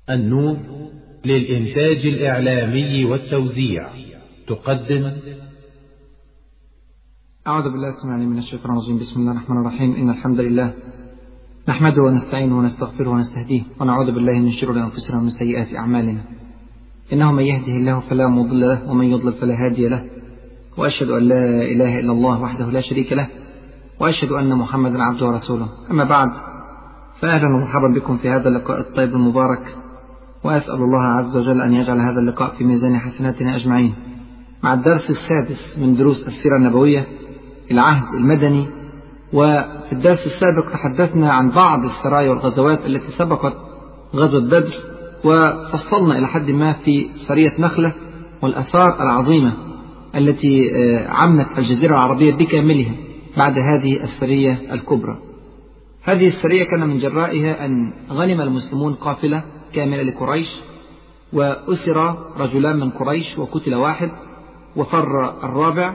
النور للإنتاج الإعلامي والتوزيع تقدم. أعوذ بالله السميع العليم من الشيطان الرجيم. بسم الله الرحمن الرحيم. إن الحمد لله نحمده ونستعينه ونستغفره ونستهديه ونعوذ بالله من شرور أنفسنا ومن سيئات أعمالنا. إنه من يهده الله فلا مضل له ومن يضلل فلا هادي له، وأشهد أن لا إله إلا الله وحده لا شريك له، وأشهد أن محمدا عبده ورسوله. أما بعد، فأهلا ومرحبا بكم في هذا اللقاء الطيب المبارك، وأسأل الله عز وجل أن يجعل هذا اللقاء في ميزان حسناتنا أجمعين، مع الدرس السادس من دروس السيرة النبوية العهد المدني. وفي الدرس السابق تحدثنا عن بعض السرايا والغزوات التي سبقت غزوة بدر، وفصلنا إلى حد ما في سرية نخلة والآثار العظيمة التي عمت الجزيرة العربية بكاملها بعد هذه السرية الكبرى. هذه السرية كان من جرائها أن غنم المسلمون قافلة كاملة لقريش، وأسر رجلان من قريش وقتل واحد وفر الرابع،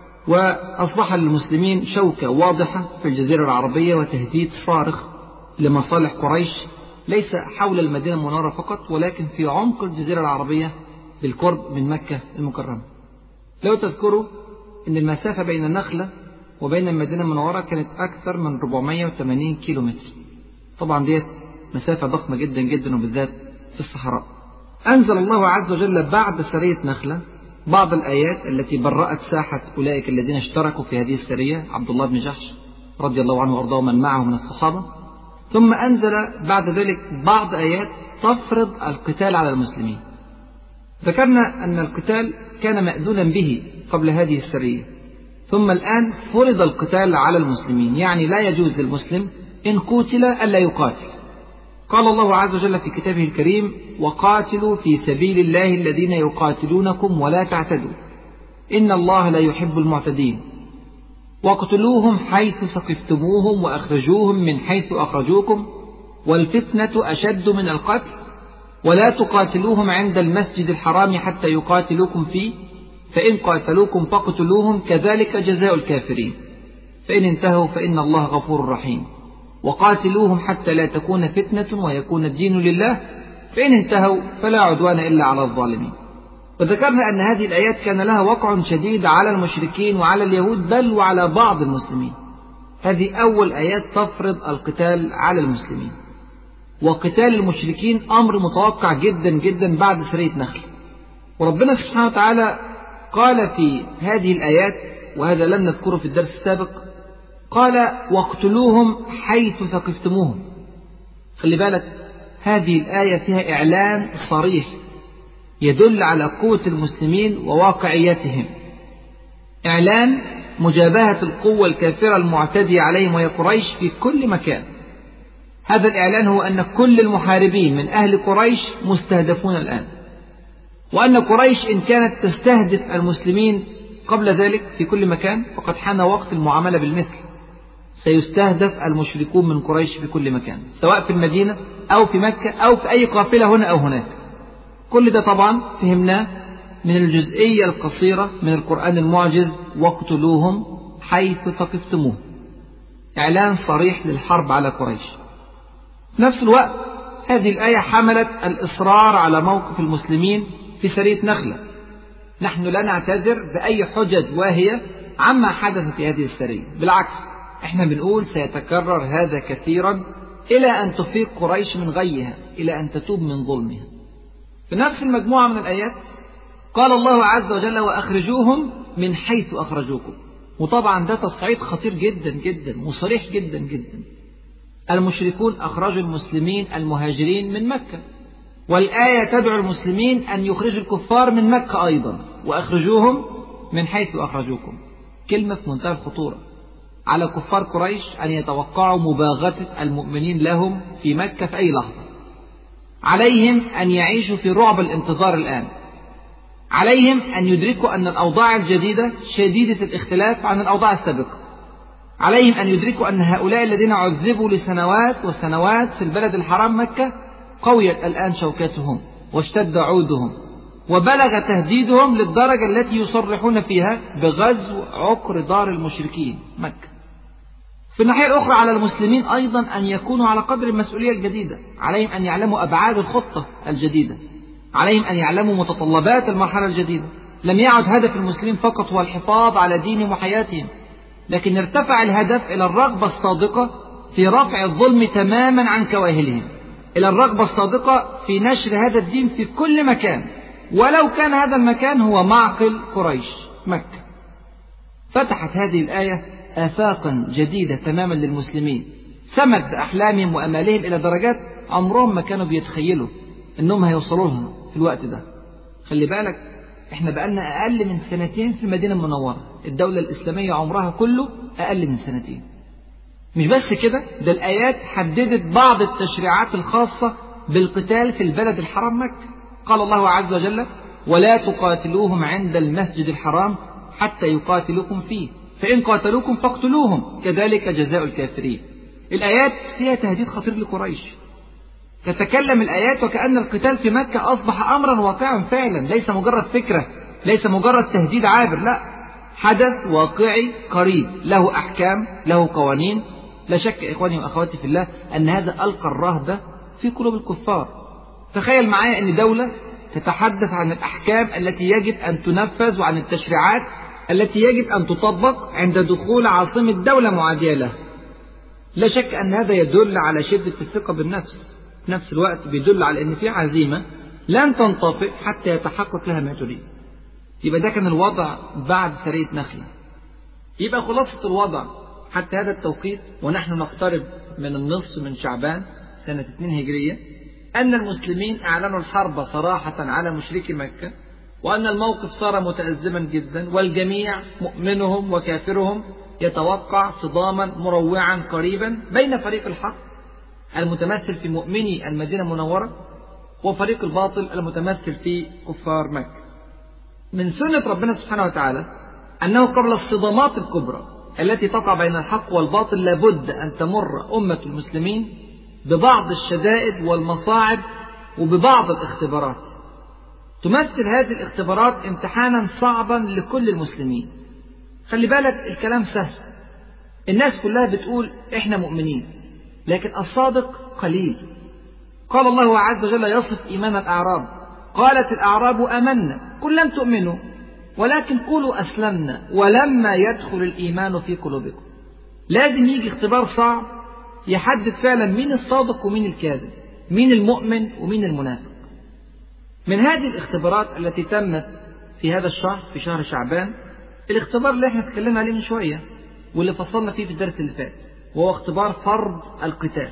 وأصبح للمسلمين شوكة واضحة في الجزيرة العربية وتهديد صارخ لمصالح قريش، ليس حول المدينة المنورة فقط ولكن في عمق الجزيرة العربية بالقرب من مكة المكرمة. لو تذكروا أن المسافة بين النخلة وبين المدينة المنورة كانت أكثر من 480 كيلومتر. طبعا دي مسافة ضخمة جدا جدا، وبالذات في الصحراء. أنزل الله عز وجل بعد سرية نخلة بعض الآيات التي برأت ساحة أولئك الذين اشتركوا في هذه السرية، عبد الله بن جحش رضي الله عنه وارضاه ومن معه من الصحابة. ثم أنزل بعد ذلك بعض آيات تفرض القتال على المسلمين. ذكرنا أن القتال كان مأذونا به قبل هذه السرية، ثم الآن فرض القتال على المسلمين، يعني لا يجوز للمسلم إن قتل ألا يقاتل. قال الله عز وجل في كتابه الكريم: وقاتلوا في سبيل الله الذين يقاتلونكم ولا تعتدوا إن الله لا يحب المعتدين، واقتلوهم حيث ثقفتموهم وأخرجوهم من حيث أخرجوكم والفتنة أشد من القتل ولا تقاتلوهم عند المسجد الحرام حتى يقاتلوكم فيه فإن قاتلوكم فاقتلوهم كذلك جزاء الكافرين فإن انتهوا فإن الله غفور رحيم وقاتلوهم حتى لا تكون فتنة ويكون الدين لله فإن انتهوا فلا عدوان إلا على الظالمين. وذكرنا أن هذه الآيات كان لها وقع شديد على المشركين وعلى اليهود بل وعلى بعض المسلمين. هذه أول آيات تفرض القتال على المسلمين، وقتال المشركين أمر متوقع جدا جدا بعد سرية نخل. وربنا سبحانه وتعالى قال في هذه الآيات، وهذا لم نذكره في الدرس السابق، قال: واقتلوهم حيث ثقفتموهم. خلي بالك، هذه الآية فيها إعلان صريح يدل على قوة المسلمين وواقعيتهم، إعلان مجابهة القوة الكافرة المعتدية عليهم وهي قريش في كل مكان. هذا الإعلان هو أن كل المحاربين من أهل قريش مستهدفون الآن، وأن قريش إن كانت تستهدف المسلمين قبل ذلك في كل مكان فقد حان وقت المعاملة بالمثل. سيستهدف المشركون من قريش في كل مكان، سواء في المدينة أو في مكة أو في أي قافلة هنا أو هناك. كل ده طبعا فهمناه من الجزئية القصيرة من القرآن المعجز: واقتلوهم حيث ثقفتموه. إعلان صريح للحرب على قريش. في نفس الوقت هذه الآية حملت الإصرار على موقف المسلمين في سرية نخلة. نحن لا نعتذر بأي حجج واهية عما حدث في هذه السرية، بالعكس احنا بنقول سيتكرر هذا كثيرا إلى أن تفيق قريش من غيها، إلى أن تتوب من ظلمها. في نفس المجموعة من الآيات قال الله عز وجل: وأخرجوهم من حيث أخرجوكم. وطبعا ده تصعيد خطير جدا جدا وصريح جدا جدا. المشركون أخرجوا المسلمين المهاجرين من مكة، والآية تدعو المسلمين أن يخرجوا الكفار من مكة أيضا، وأخرجوهم من حيث أخرجوكم. كلمة في منتهى الخطورة على كفار قريش أن يتوقعوا مباغتة المؤمنين لهم في مكة في أي لحظة. عليهم أن يعيشوا في رعب الانتظار الآن. عليهم أن يدركوا أن الأوضاع الجديدة شديدة الاختلاف عن الأوضاع السابقة. عليهم أن يدركوا أن هؤلاء الذين عذبوا لسنوات وسنوات في البلد الحرام مكة قويت الآن شوكتهم واشتد عودهم وبلغ تهديدهم للدرجة التي يصرحون فيها بغزو عقر دار المشركين مكة. في الناحية الأخرى على المسلمين أيضا أن يكونوا على قدر المسؤولية الجديدة، عليهم أن يعلموا أبعاد الخطة الجديدة، عليهم أن يعلموا متطلبات المرحلة الجديدة. لم يعد هدف المسلمين فقط هو الحفاظ على دينهم وحياتهم، لكن ارتفع الهدف إلى الرغبة الصادقة في رفع الظلم تماما عن كواهلهم، إلى الرغبة الصادقة في نشر هذا الدين في كل مكان، ولو كان هذا المكان هو معقل قريش مكة. فتحت هذه الآية آفاقا جديدة تماما للمسلمين، سمت بأحلامهم وأمالهم إلى درجات عمرهم ما كانوا بيتخيلوا إنهم هيوصلوا لها في الوقت ده. خلي بالك إحنا بقالنا أقل من 2 في المدينة المنورة، الدولة الإسلامية عمرها كله أقل من 2. مش بس كده، ده الآيات حددت بعض التشريعات الخاصة بالقتال في البلد الحرام مكة. قال الله عز وجل: ولا تقاتلوهم عند المسجد الحرام حتى يقاتلوكم فيه فإن قاتلوكم فاقتلوهم كذلك جزاء الكافرين. الآيات فيها تهديد خطير لقريش. تتكلم الآيات وكأن القتال في مكة أصبح أمرا واقعا فعلا، ليس مجرد فكرة، ليس مجرد تهديد عابر، لا، حدث واقعي قريب له أحكام، له قوانين. لا شك إخواني وأخواتي في الله أن هذا ألقى الرهبة في قلوب الكفار. تخيل معايا أن دولة تتحدث عن الأحكام التي يجب أن تنفذ وعن التشريعات التي يجب أن تطبق عند دخول عاصمة دولة معادية له. لا شك أن هذا يدل على شدة الثقة بالنفس، في نفس الوقت بيدل على أن في عزيمة لن تنطفئ حتى يتحقق لها ما تريد. يبقى ده كان الوضع بعد سرية نخلة. يبقى خلاصة الوضع حتى هذا التوقيت ونحن نقترب من النصف من شعبان سنة 2 هجرية، أن المسلمين أعلنوا الحرب صراحة على مشركي مكة، وأن الموقف صار متأزما جدا، والجميع مؤمنهم وكافرهم يتوقع صداما مروعا قريبا بين فريق الحق المتمثل في مؤمني المدينة المنورة وفريق الباطل المتمثل في كفار مكة. من سنة ربنا سبحانه وتعالى أنه قبل الصدامات الكبرى التي تقع بين الحق والباطل لابد أن تمر أمة المسلمين ببعض الشدائد والمصاعب وببعض الاختبارات. تمثل هذه الاختبارات امتحانا صعبا لكل المسلمين. خلي بالك الكلام سهل، الناس كلها بتقول احنا مؤمنين، لكن الصادق قليل. قال الله عز وجل يصف إيمان الأعراب: قالت الأعراب آمنا قل لم تؤمنوا ولكن قولوا أسلمنا ولما يدخل الإيمان في قلوبكم. لازم يجي اختبار صعب يحدد فعلا مين الصادق ومين الكاذب، مين المؤمن ومين المنافق. من هذه الاختبارات التي تمت في هذا الشهر، في شهر شعبان، الاختبار اللي احنا اتكلمنا عليه من شوية واللي فصلنا فيه في الدرس اللي فات، وهو اختبار فرض القتال.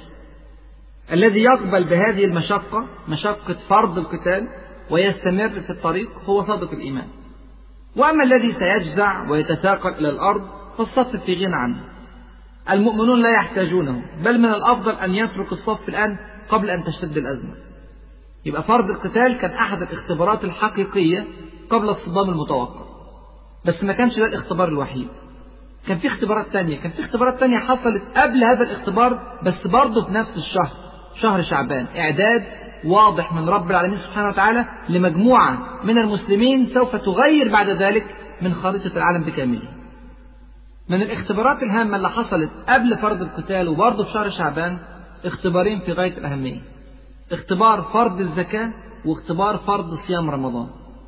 الذي يقبل بهذه المشقة، مشقة فرض القتال، ويستمر في الطريق هو صادق الإيمان. وأما الذي سيجزع ويتثاقل إلى الأرض فالصف في غنى عنه. المؤمنون لا يحتاجونه، بل من الأفضل أن يترك الصف الآن قبل أن تشتد الأزمة. يبقى فرض القتال كان أحد الاختبارات الحقيقية قبل الصدام المتوقع، بس ما كانش ده الاختبار الوحيد. كان في اختبارات تانية، كان في اختبارات تانية حصلت قبل هذا الاختبار، بس برضه في نفس الشهر، شهر شعبان، إعداد واضح من رب العالمين سبحانه وتعالى لمجموعة من المسلمين سوف تغير بعد ذلك من خريطة العالم بكامله. من الاختبارات الهامة اللي حصلت قبل فرض القتال وبرضه في شهر شعبان اختبارين في غاية الأهمية: اختبار فرض الزكاة واختبار فرض صيام رمضان.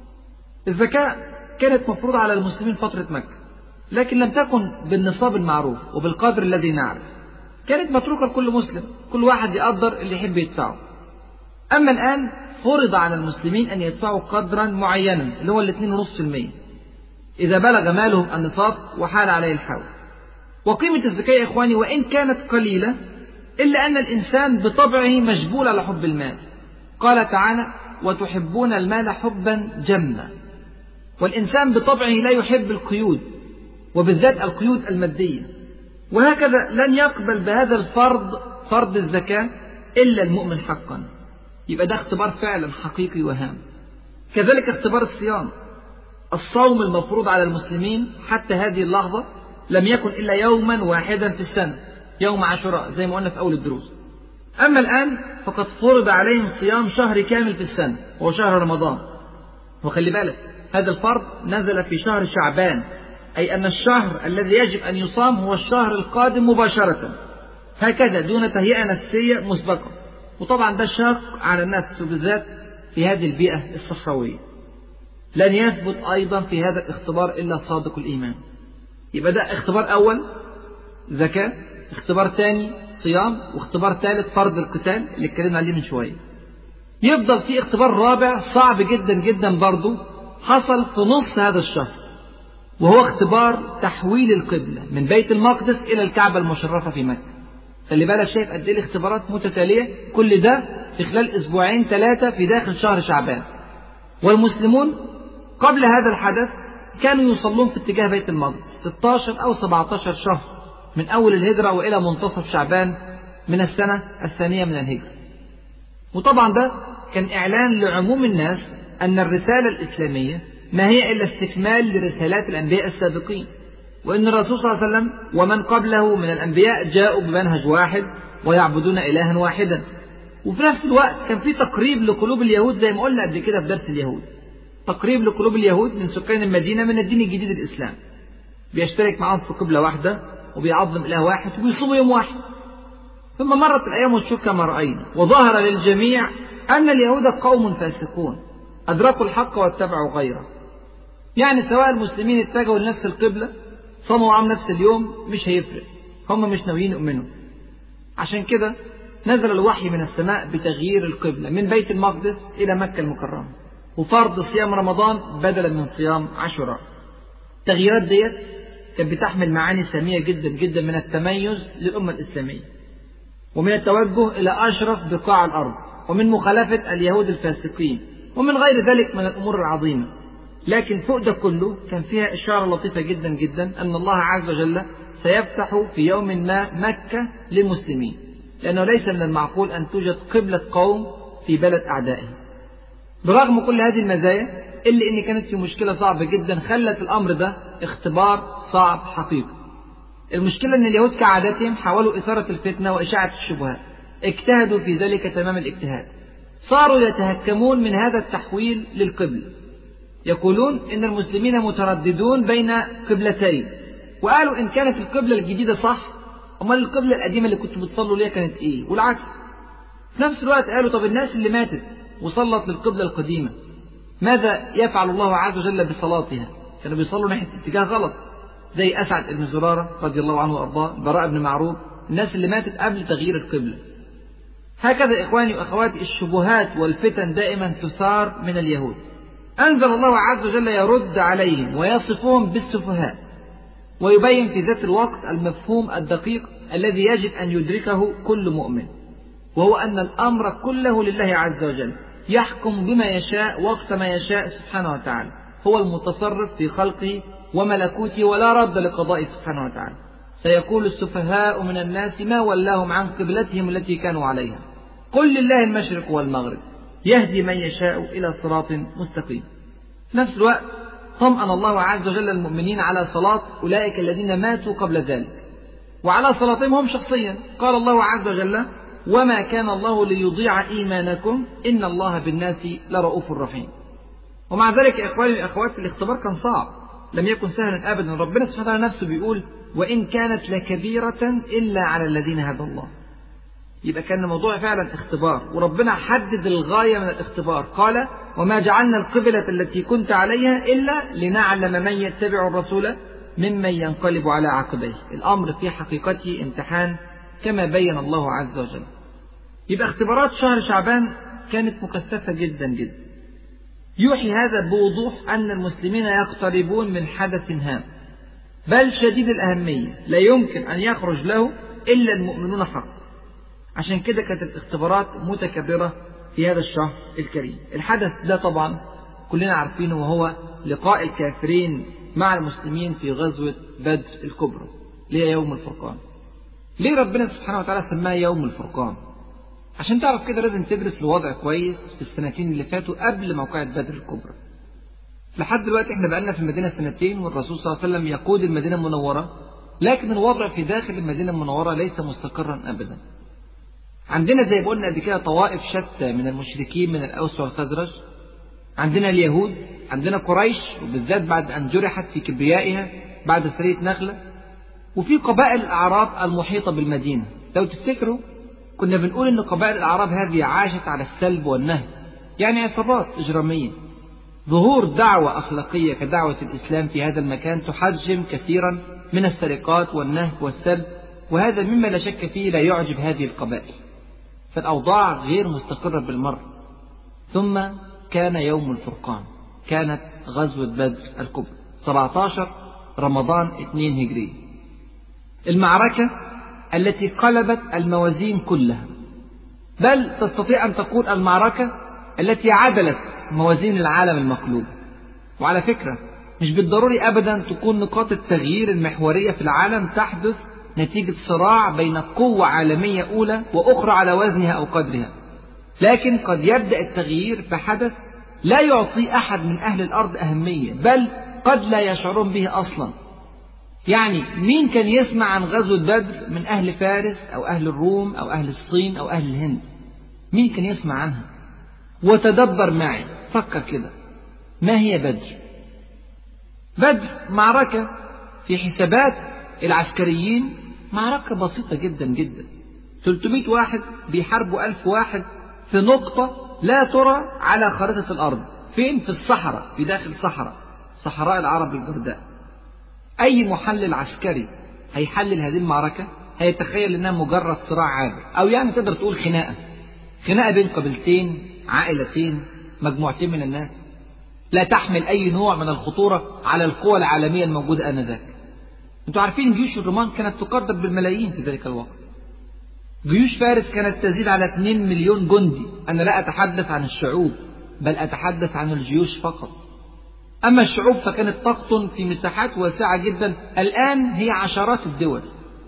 الزكاة كانت مفروضة على المسلمين فترة مكة، لكن لم تكن بالنصاب المعروف وبالقدر الذي نعرف، كانت متروكة لكل مسلم، كل واحد يقدر اللي يحب يدفعه. أما الآن فرض على المسلمين أن يدفعوا قدرا معينا اللي هو 2.5% إذا بلغ مالهم النصاب وحال عليه الحول. وقيمة الزكاة يا إخواني وإن كانت قليلة إلا أن الإنسان بطبعه مجبول على حب المال. قال تعالى: وتحبون المال حبا جما. والإنسان بطبعه لا يحب القيود، وبالذات القيود المادية. وهكذا لن يقبل بهذا الفرض، فرض الزكاة، إلا المؤمن حقا. يبقى ده اختبار فعلا حقيقي وهام. كذلك اختبار الصيام. الصوم المفروض على المسلمين حتى هذه اللحظة لم يكن إلا يوما واحدا في السنة، يوم عاشوراء زي ما قلنا في أول الدروس. أما الآن فقد فرض عليهم صيام شهر كامل في السنة وهو شهر رمضان. وخلي بالك هذا الفرض نزل في شهر شعبان، أي أن الشهر الذي يجب أن يصام هو الشهر القادم مباشرة، هكذا دون تهيئة نفسية مسبقة. وطبعا ده شاق على النفس، وبالذات في هذه البيئة الصحراوية. لن يثبت أيضا في هذا الاختبار إلا صادق الإيمان. يبقى ده اختبار أول زكاة، اختبار ثاني صيام، واختبار ثالث فرض القتال اللي اتكلمنا عليه من شوية. يفضل في اختبار رابع صعب جدا جدا برضه حصل في نص هذا الشهر، وهو اختبار تحويل القبلة من بيت المقدس إلى الكعبة المشرفة في مكة. خلي بالك، شايف قد ايه الاختبارات متتالية، كل ده في خلال أسبوعين 3 في داخل شهر شعبان. والمسلمون قبل هذا الحدث كانوا يصلون في اتجاه بيت المقدس 16 أو 17 شهر من أول الهجرة وإلى منتصف شعبان من السنة الثانية من الهجرة. وطبعا ده كان إعلان لعموم الناس أن الرسالة الإسلامية ما هي إلا استكمال لرسالات الأنبياء السابقين، وأن الرسول صلى الله عليه وسلم ومن قبله من الأنبياء جاءوا بمنهج واحد ويعبدون إلها واحدا. وفي نفس الوقت كان في تقريب لقلوب اليهود، زي ما قلنا قبل كده في درس اليهود، تقريب لقلوب اليهود من سكان المدينة من الدين الجديد الإسلام، بيشترك معهم في قبلة واحدة وبيعظم إله واحد وبيصوموا يوم واحد. ثم مرت الأيام والشهور كما رأينا، وظهر للجميع أن اليهود قوم فاسقون أدركوا الحق واتبعوا غيره. يعني سواء المسلمين اتجهوا لنفس القبلة صاموا عام نفس اليوم مش هيفرق، هم مش ناويين يؤمنوا. عشان كده نزل الوحي من السماء بتغيير القبلة من بيت المقدس إلى مكة المكرمة، وفرض صيام رمضان بدلا من صيام عاشوراء. التغييرات ديت كانت بتحمل معاني سامية جدا جدا من التميز للأمة الإسلامية، ومن التوجه إلى أشرف بقاع الأرض، ومن مخالفة اليهود الفاسقين، ومن غير ذلك من الأمور العظيمة. لكن فوق ده كله كان فيها إشارة لطيفة جدا جدا أن الله عز وجل سيفتح في يوم ما مكة للمسلمين، لأنه ليس من المعقول أن توجد قبلة قوم في بلد أعدائهم. برغم كل هذه المزايا إلا أن كانت في مشكلة صعبة جدا خلت الأمر ده اختبار صعب حقيقي. المشكلة أن اليهود كعادتهم حاولوا إثارة الفتنة وإشاعة الشبهات، اجتهدوا في ذلك تمام الاجتهاد. صاروا يتهكمون من هذا التحويل للقبلة، يقولون إن المسلمين مترددون بين قبلتين، وقالوا إن كانت القبلة الجديدة صح، أمال القبلة القديمة اللي كنتوا بتصلوا ليها كانت إيه؟ والعكس. في نفس الوقت قالوا طب الناس اللي ماتت وصلت للقبلة القديمة ماذا يفعل الله عز وجل بصلاتها؟ كانوا بيصلوا ناحية اتجاه غلط، زي أسعد بن زرارة رضي الله عنه وأرضاه، براء بن معروف، الناس اللي ماتت قبل تغيير القبلة. هكذا إخواني وأخواتي الشبهات والفتن دائما تثار من اليهود. أنزل الله عز وجل يرد عليهم ويصفهم بالسفهاء، ويبين في ذات الوقت المفهوم الدقيق الذي يجب أن يدركه كل مؤمن، وهو أن الأمر كله لله عز وجل، يحكم بما يشاء وقت ما يشاء سبحانه وتعالى، هو المتصرف في خلقه وملكوته ولا رد لقضائه سبحانه وتعالى. سيقول السفهاء من الناس ما ولاهم عن قبلتهم التي كانوا عليها، قل لله المشرق والمغرب يهدي من يشاء إلى صراط مستقيم. في نفس الوقت طمأن الله عز وجل المؤمنين على صلاة أولئك الذين ماتوا قبل ذلك، وعلى صلاتهم هم شخصيا. قال الله عز وجل وما كان الله ليضيع إيمانكم إن الله بالناس لرؤوف رحيم. ومع ذلك يا إخواني وأخواتي الاختبار كان صعب، لم يكن سهلا أبدا. ربنا سبحانه وتعالى نفسه بيقول وإن كانت لكبيرة إلا على الذين هدى الله. يبقى كان الموضوع فعلا اختبار، وربنا حدد الغاية من الاختبار، قال وما جعلنا القبلة التي كنت عليها إلا لنعلم من يتبع الرسول ممن ينقلب على عقبيه. الأمر في حقيقته امتحان كما بين الله عز وجل. يبقى اختبارات شهر شعبان كانت مكثفة جدا جدا. يوحي هذا بوضوح أن المسلمين يقتربون من حدث هام بل شديد الأهمية لا يمكن أن يخرج له إلا المؤمنون حقا. عشان كده كانت الاختبارات متكررة في هذا الشهر الكريم. الحدث ده طبعا كلنا عارفينه، وهو لقاء الكافرين مع المسلمين في غزوة بدر الكبرى، اللي هي يوم الفرقان. ليه ربنا سبحانه وتعالى سماه يوم الفرقان؟ عشان تعرف كده لازم تدرس الوضع كويس في السنتين اللي فاتوا قبل موقعة بدر الكبرى. لحد دلوقتي احنا بقالنا في المدينة سنتين، والرسول صلى الله عليه وسلم يقود المدينة المنورة، لكن الوضع في داخل المدينة المنورة ليس مستقرا أبدا. عندنا زي ما قلنا قبل كده طوائف شتى من المشركين من الأوس والخزرج، عندنا اليهود، عندنا قريش وبالذات بعد أن جرحت في كبريائها بعد سرية نخلة، وفي قبائل الأعراب المحيطة بالمدينة. لو تفتكروا كنا بنقول إن قبائل الأعراب هذه عاشت على السلب والنهب، يعني عصابات إجرامية. ظهور دعوة أخلاقية كدعوة الإسلام في هذا المكان تحجم كثيرا من السرقات والنهب والسلب، وهذا مما لا شك فيه لا يعجب هذه القبائل. فالأوضاع غير مستقرة بالمرة. ثم كان يوم الفرقان، كانت غزوة بدر الكبرى 17 رمضان 2 هجري، المعركة التي قلبت الموازين كلها، بل تستطيع أن تقول المعركة التي عدلت موازين العالم المقلوب. وعلى فكرة مش بالضروري أبدا تكون نقاط التغيير المحورية في العالم تحدث نتيجة صراع بين قوة عالمية أولى وأخرى على وزنها أو قدرها، لكن قد يبدأ التغيير بحدث لا يعطي أحد من أهل الأرض أهمية، بل قد لا يشعرون به أصلا. يعني مين كان يسمع عن غزوة بدر من أهل فارس أو أهل الروم أو أهل الصين أو أهل الهند؟ مين كان يسمع عنها؟ وتدبر معي، فكر كده، ما هي بدر؟ بدر معركة في حسابات العسكريين معركة بسيطة جدا جدا. 300 واحد بيحاربوا 1000 واحد في نقطة لا ترى على خريطة الأرض. فين؟ في الصحراء، في داخل صحراء العرب الجرداء. أي محلل عسكري هيحلل هذه المعركة هيتخيل إنها مجرد صراع عابر، أو يعني تقدر تقول خناقة بين قبيلتين، عائلتين، مجموعتين من الناس، لا تحمل أي نوع من الخطورة على القوى العالمية الموجودة آنذاك. أنتوا عارفين جيوش الرومان كانت تقدر بالملايين في ذلك الوقت. جيوش فارس كانت تزيد على 2 مليون جندي. أنا لا أتحدث عن الشعوب، بل أتحدث عن الجيوش فقط. أما الشعوب فكانت تقطن في مساحات واسعة جدا، الآن هي عشرات الدول.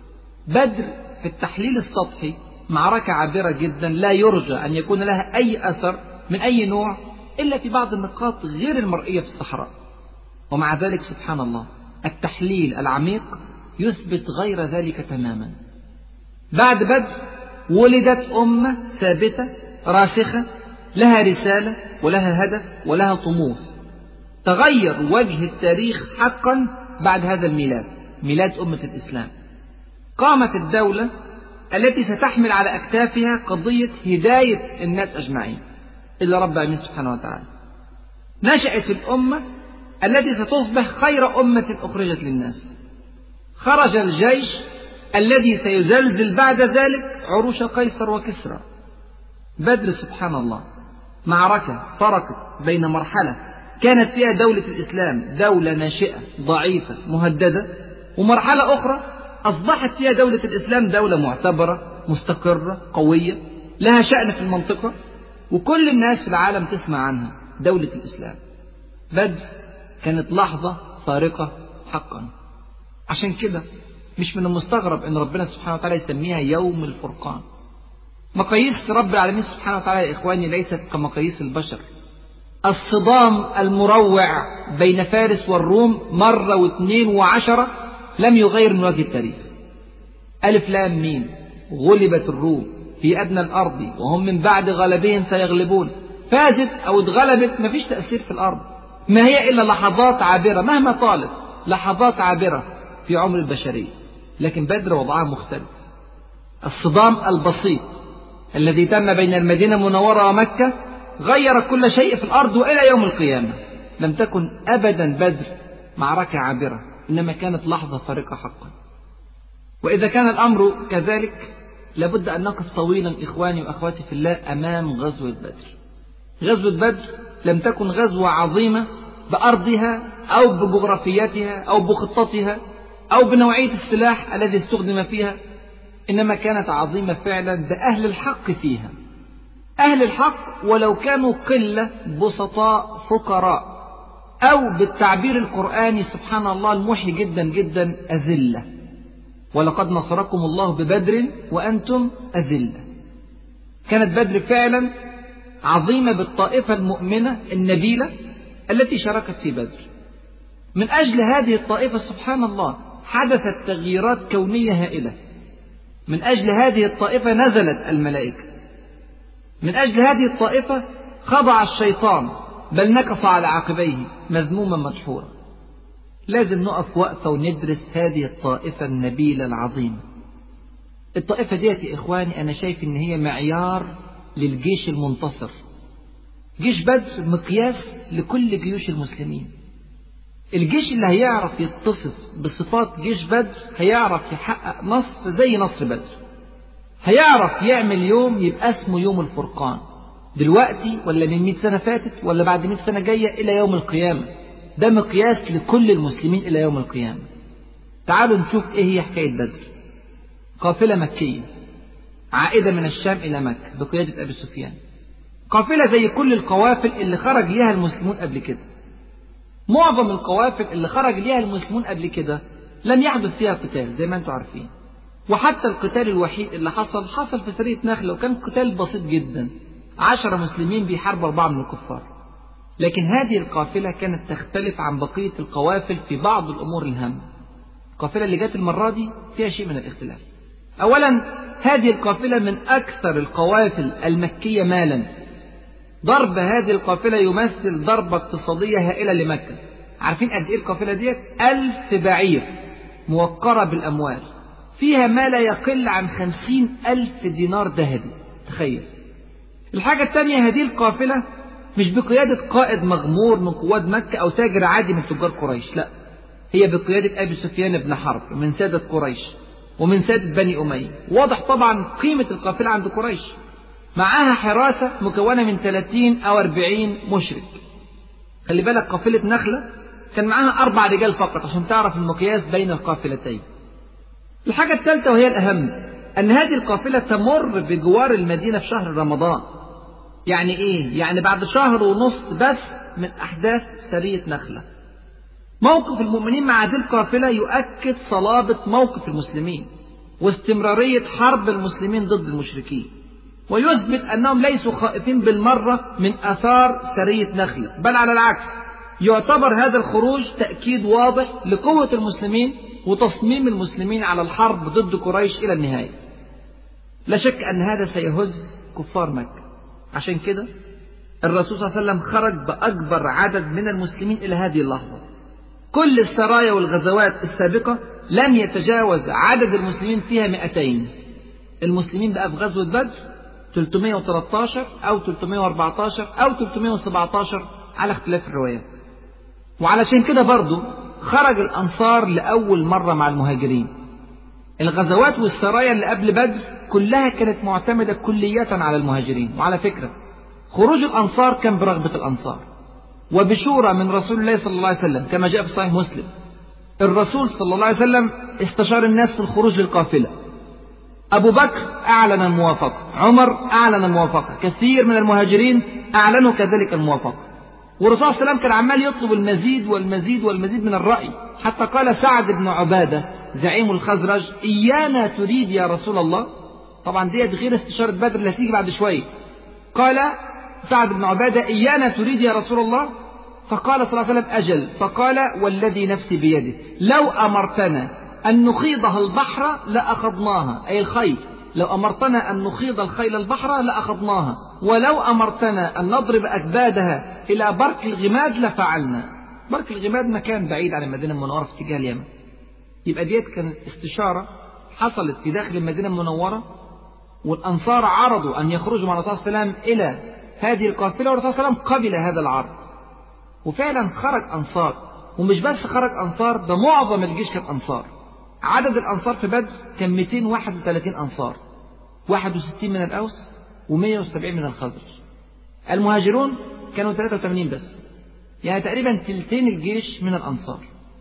بدر في التحليل السطحي معركة عابرة جدا لا يرجى أن يكون لها أي أثر من أي نوع إلا في بعض النقاط غير المرئية في الصحراء. ومع ذلك سبحان الله التحليل العميق يثبت غير ذلك تماما. بعد بدر ولدت أمة ثابتة راسخة لها رسالة ولها هدف ولها طموح. تغير وجه التاريخ حقا بعد هذا الميلاد، ميلاد أمة الإسلام. قامت الدولة التي ستحمل على أكتافها قضية هداية الناس أجمعين إلا رب العالمين سبحانه وتعالى. نشأت الأمة التي ستصبح خير أمة أخرجت للناس. خرج الجيش الذي سيزلزل بعد ذلك عروش قيصر وكسرى. بدر سبحان الله معركة فرقت بين مرحلة كانت فيها دولة الإسلام دولة ناشئة ضعيفة مهددة، ومرحلة أخرى أصبحت فيها دولة الإسلام دولة معتبرة مستقرة قوية لها شأن في المنطقة، وكل الناس في العالم تسمع عنها دولة الإسلام. بدر كانت لحظة فارقة حقا. عشان كده مش من المستغرب أن ربنا سبحانه وتعالى يسميها يوم الفرقان. مقاييس رب العالمين سبحانه وتعالى يا إخواني ليست كمقاييس البشر. الصدام المروع بين فارس والروم مرة واثنين وعشرة لم يغير من وجه التاريخ. ألف لام ميم، غلبت الروم في أدنى الأرض وهم من بعد غلبهم سيغلبون. فازت أو اتغلبت مفيش تأثير في الأرض، ما هي إلا لحظات عابرة مهما طالت، لحظات عابرة في عمر البشرية. لكن بدر وضعها مختلف. الصدام البسيط الذي تم بين المدينة المنورة ومكة غير كل شيء في الأرض وإلى يوم القيامة. لم تكن أبدا بدر معركة عابرة، إنما كانت لحظة فارقة حقا. وإذا كان الأمر كذلك لابد أن نقف طويلا إخواني وأخواتي في الله أمام غزوة بدر. غزوة بدر لم تكن غزوة عظيمة بأرضها أو بجغرافيتها أو بخطتها أو بنوعية السلاح الذي استخدم فيها، إنما كانت عظيمة فعلا بأهل الحق فيها. أهل الحق ولو كانوا قلة بسطاء فقراء، أو بالتعبير القرآني سبحان الله الموحي جدا جدا أذلة. ولقد نصركم الله ببدر وأنتم أذلة. كانت بدر فعلا عظيمة بالطائفة المؤمنة النبيلة التي شاركت في بدر. من أجل هذه الطائفة سبحان الله حدثت تغييرات كونية هائلة. من أجل هذه الطائفة نزلت الملائكة. من أجل هذه الطائفة خضع الشيطان بل نكص على عقبيه مذموما مدحورا. لازم نقف وقفة وندرس هذه الطائفة النبيلة العظيمة. الطائفة ديت يا إخواني أنا شايف إن هي معيار للجيش المنتصر. جيش بدر مقياس لكل جيوش المسلمين. الجيش اللي هيعرف يتصف بصفات جيش بدر هيعرف يحقق نصر زي نصر بدر. هيعرف يعمل يوم يبقى اسمه يوم الفرقان، دلوقتي ولا من 100 سنة فاتت ولا بعد 100 سنة جاية إلى يوم القيامة. ده مقياس لكل المسلمين إلى يوم القيامة. تعالوا نشوف إيه هي حكاية بدر. قافلة مكية عائدة من الشام إلى مكة بقيادة أبي سفيان. قافلة زي كل القوافل اللي خرج ليها المسلمون قبل كده. معظم القوافل اللي خرج ليها المسلمون قبل كده لم يحدث فيها قتال زي ما انتم عارفين. وحتى القتال الوحيد اللي حصل في سرية نخلة، وكان قتال بسيط جدا، 10 مسلمين بيحاربوا 4 من الكفار. لكن هذه القافلة كانت تختلف عن بقية القوافل في بعض الأمور الهامة. القافلة اللي جت المرة دي فيها شيء من الاختلاف. أولا هذه القافلة من أكثر القوافل المكية مالا. ضرب هذه القافلة يمثل ضربة اقتصادية هائلة لمكة. عارفين قد إيه القافلة ديت؟ 1000 بعير موقرة بالأموال، فيها ما لا يقل عن 50,000 دينار ذهبي. تخيل. الحاجة الثانية، هذه القافلة مش بقيادة قائد مغمور من قواد مكة أو تاجر عادي من تجار قريش، لا، هي بقيادة أبي سفيان بن حرب من سادة قريش ومن سادة بني أمية. واضح طبعا قيمة القافلة عند قريش. معاها حراسة مكونة من 30 أو 40 مشرك. خلي بالك قافلة نخلة كان معاها 4 رجال فقط عشان تعرف المقياس بين القافلتين. الحاجة الثالثة وهي الأهم، أن هذه القافلة تمر بجوار المدينة في شهر رمضان. يعني إيه؟ يعني بعد شهر ونص بس من أحداث سرية نخلة. موقف المؤمنين مع هذه القافلة يؤكد صلابة موقف المسلمين واستمرارية حرب المسلمين ضد المشركين، ويثبت أنهم ليسوا خائفين بالمرة من آثار سرية نخلة، بل على العكس يعتبر هذا الخروج تأكيد واضح لقوة المسلمين وتصميم المسلمين على الحرب ضد قريش إلى النهاية. لا شك أن هذا سيهز كفار مكة. عشان كده الرسول صلى الله عليه وسلم خرج بأكبر عدد من المسلمين إلى هذه اللحظة. كل السرايا والغزوات السابقة لم يتجاوز عدد المسلمين فيها 200. المسلمين بقى في غزوة بدر 313 أو 314 أو 317 على اختلاف الروايات. وعلشان كده برضو خرج الأنصار لأول مرة مع المهاجرين. الغزوات والسرايا اللي قبل بدر كلها كانت معتمدة كلية على المهاجرين. وعلى فكرة خروج الأنصار كان برغبة الأنصار وبشورى من رسول الله صلى الله عليه وسلم، كما جاء في صحيح مسلم. الرسول صلى الله عليه وسلم استشار الناس في الخروج للقافلة. أبو بكر أعلن الموافقة، عمر أعلن الموافقة، كثير من المهاجرين أعلنوا كذلك الموافقة. والرسول صلى الله عليه وسلم كان عمال يطلب المزيد والمزيد والمزيد من الرأي، حتى قال سعد بن عبادة زعيم الخزرج: إيانا تريد يا رسول الله. طبعا ديت غير استشارة بدر اللي هتيجي بعد شوية. قال سعد بن عبادة: إيانا تريد يا رسول الله؟ فقال صلى الله عليه وسلم: أجل. فقال: والذي نفسي بيده لو أمرتنا أن نخيضها البحر لأخذناها، أي الخيل، لو أمرتنا أن نخيض الخيل البحر لأخذناها، ولو أمرتنا أن نضرب أكبادها إلى برك الغماد لفعلنا. برك الغماد مكان بعيد عن المدينة المنورة في اتجاه اليمن. يبقى ديت كانت استشارة حصلت في داخل المدينة المنورة، والأنصار عرضوا أن يخرجوا مع الرسول صلى الله عليه وسلم إلى هذه القافلة، والرسول صلى الله عليه وسلم قبل هذا العرض. وفعلا خرج أنصار، ومش بس خرج أنصار، ده معظم الجيش كان أنصار. عدد الأنصار في بدر كان 231 أنصار، 61 من الأوس و170 من الخزرج. المهاجرون كانوا 83 بس، يعني تقريبا ثلثين الجيش من الأنصار.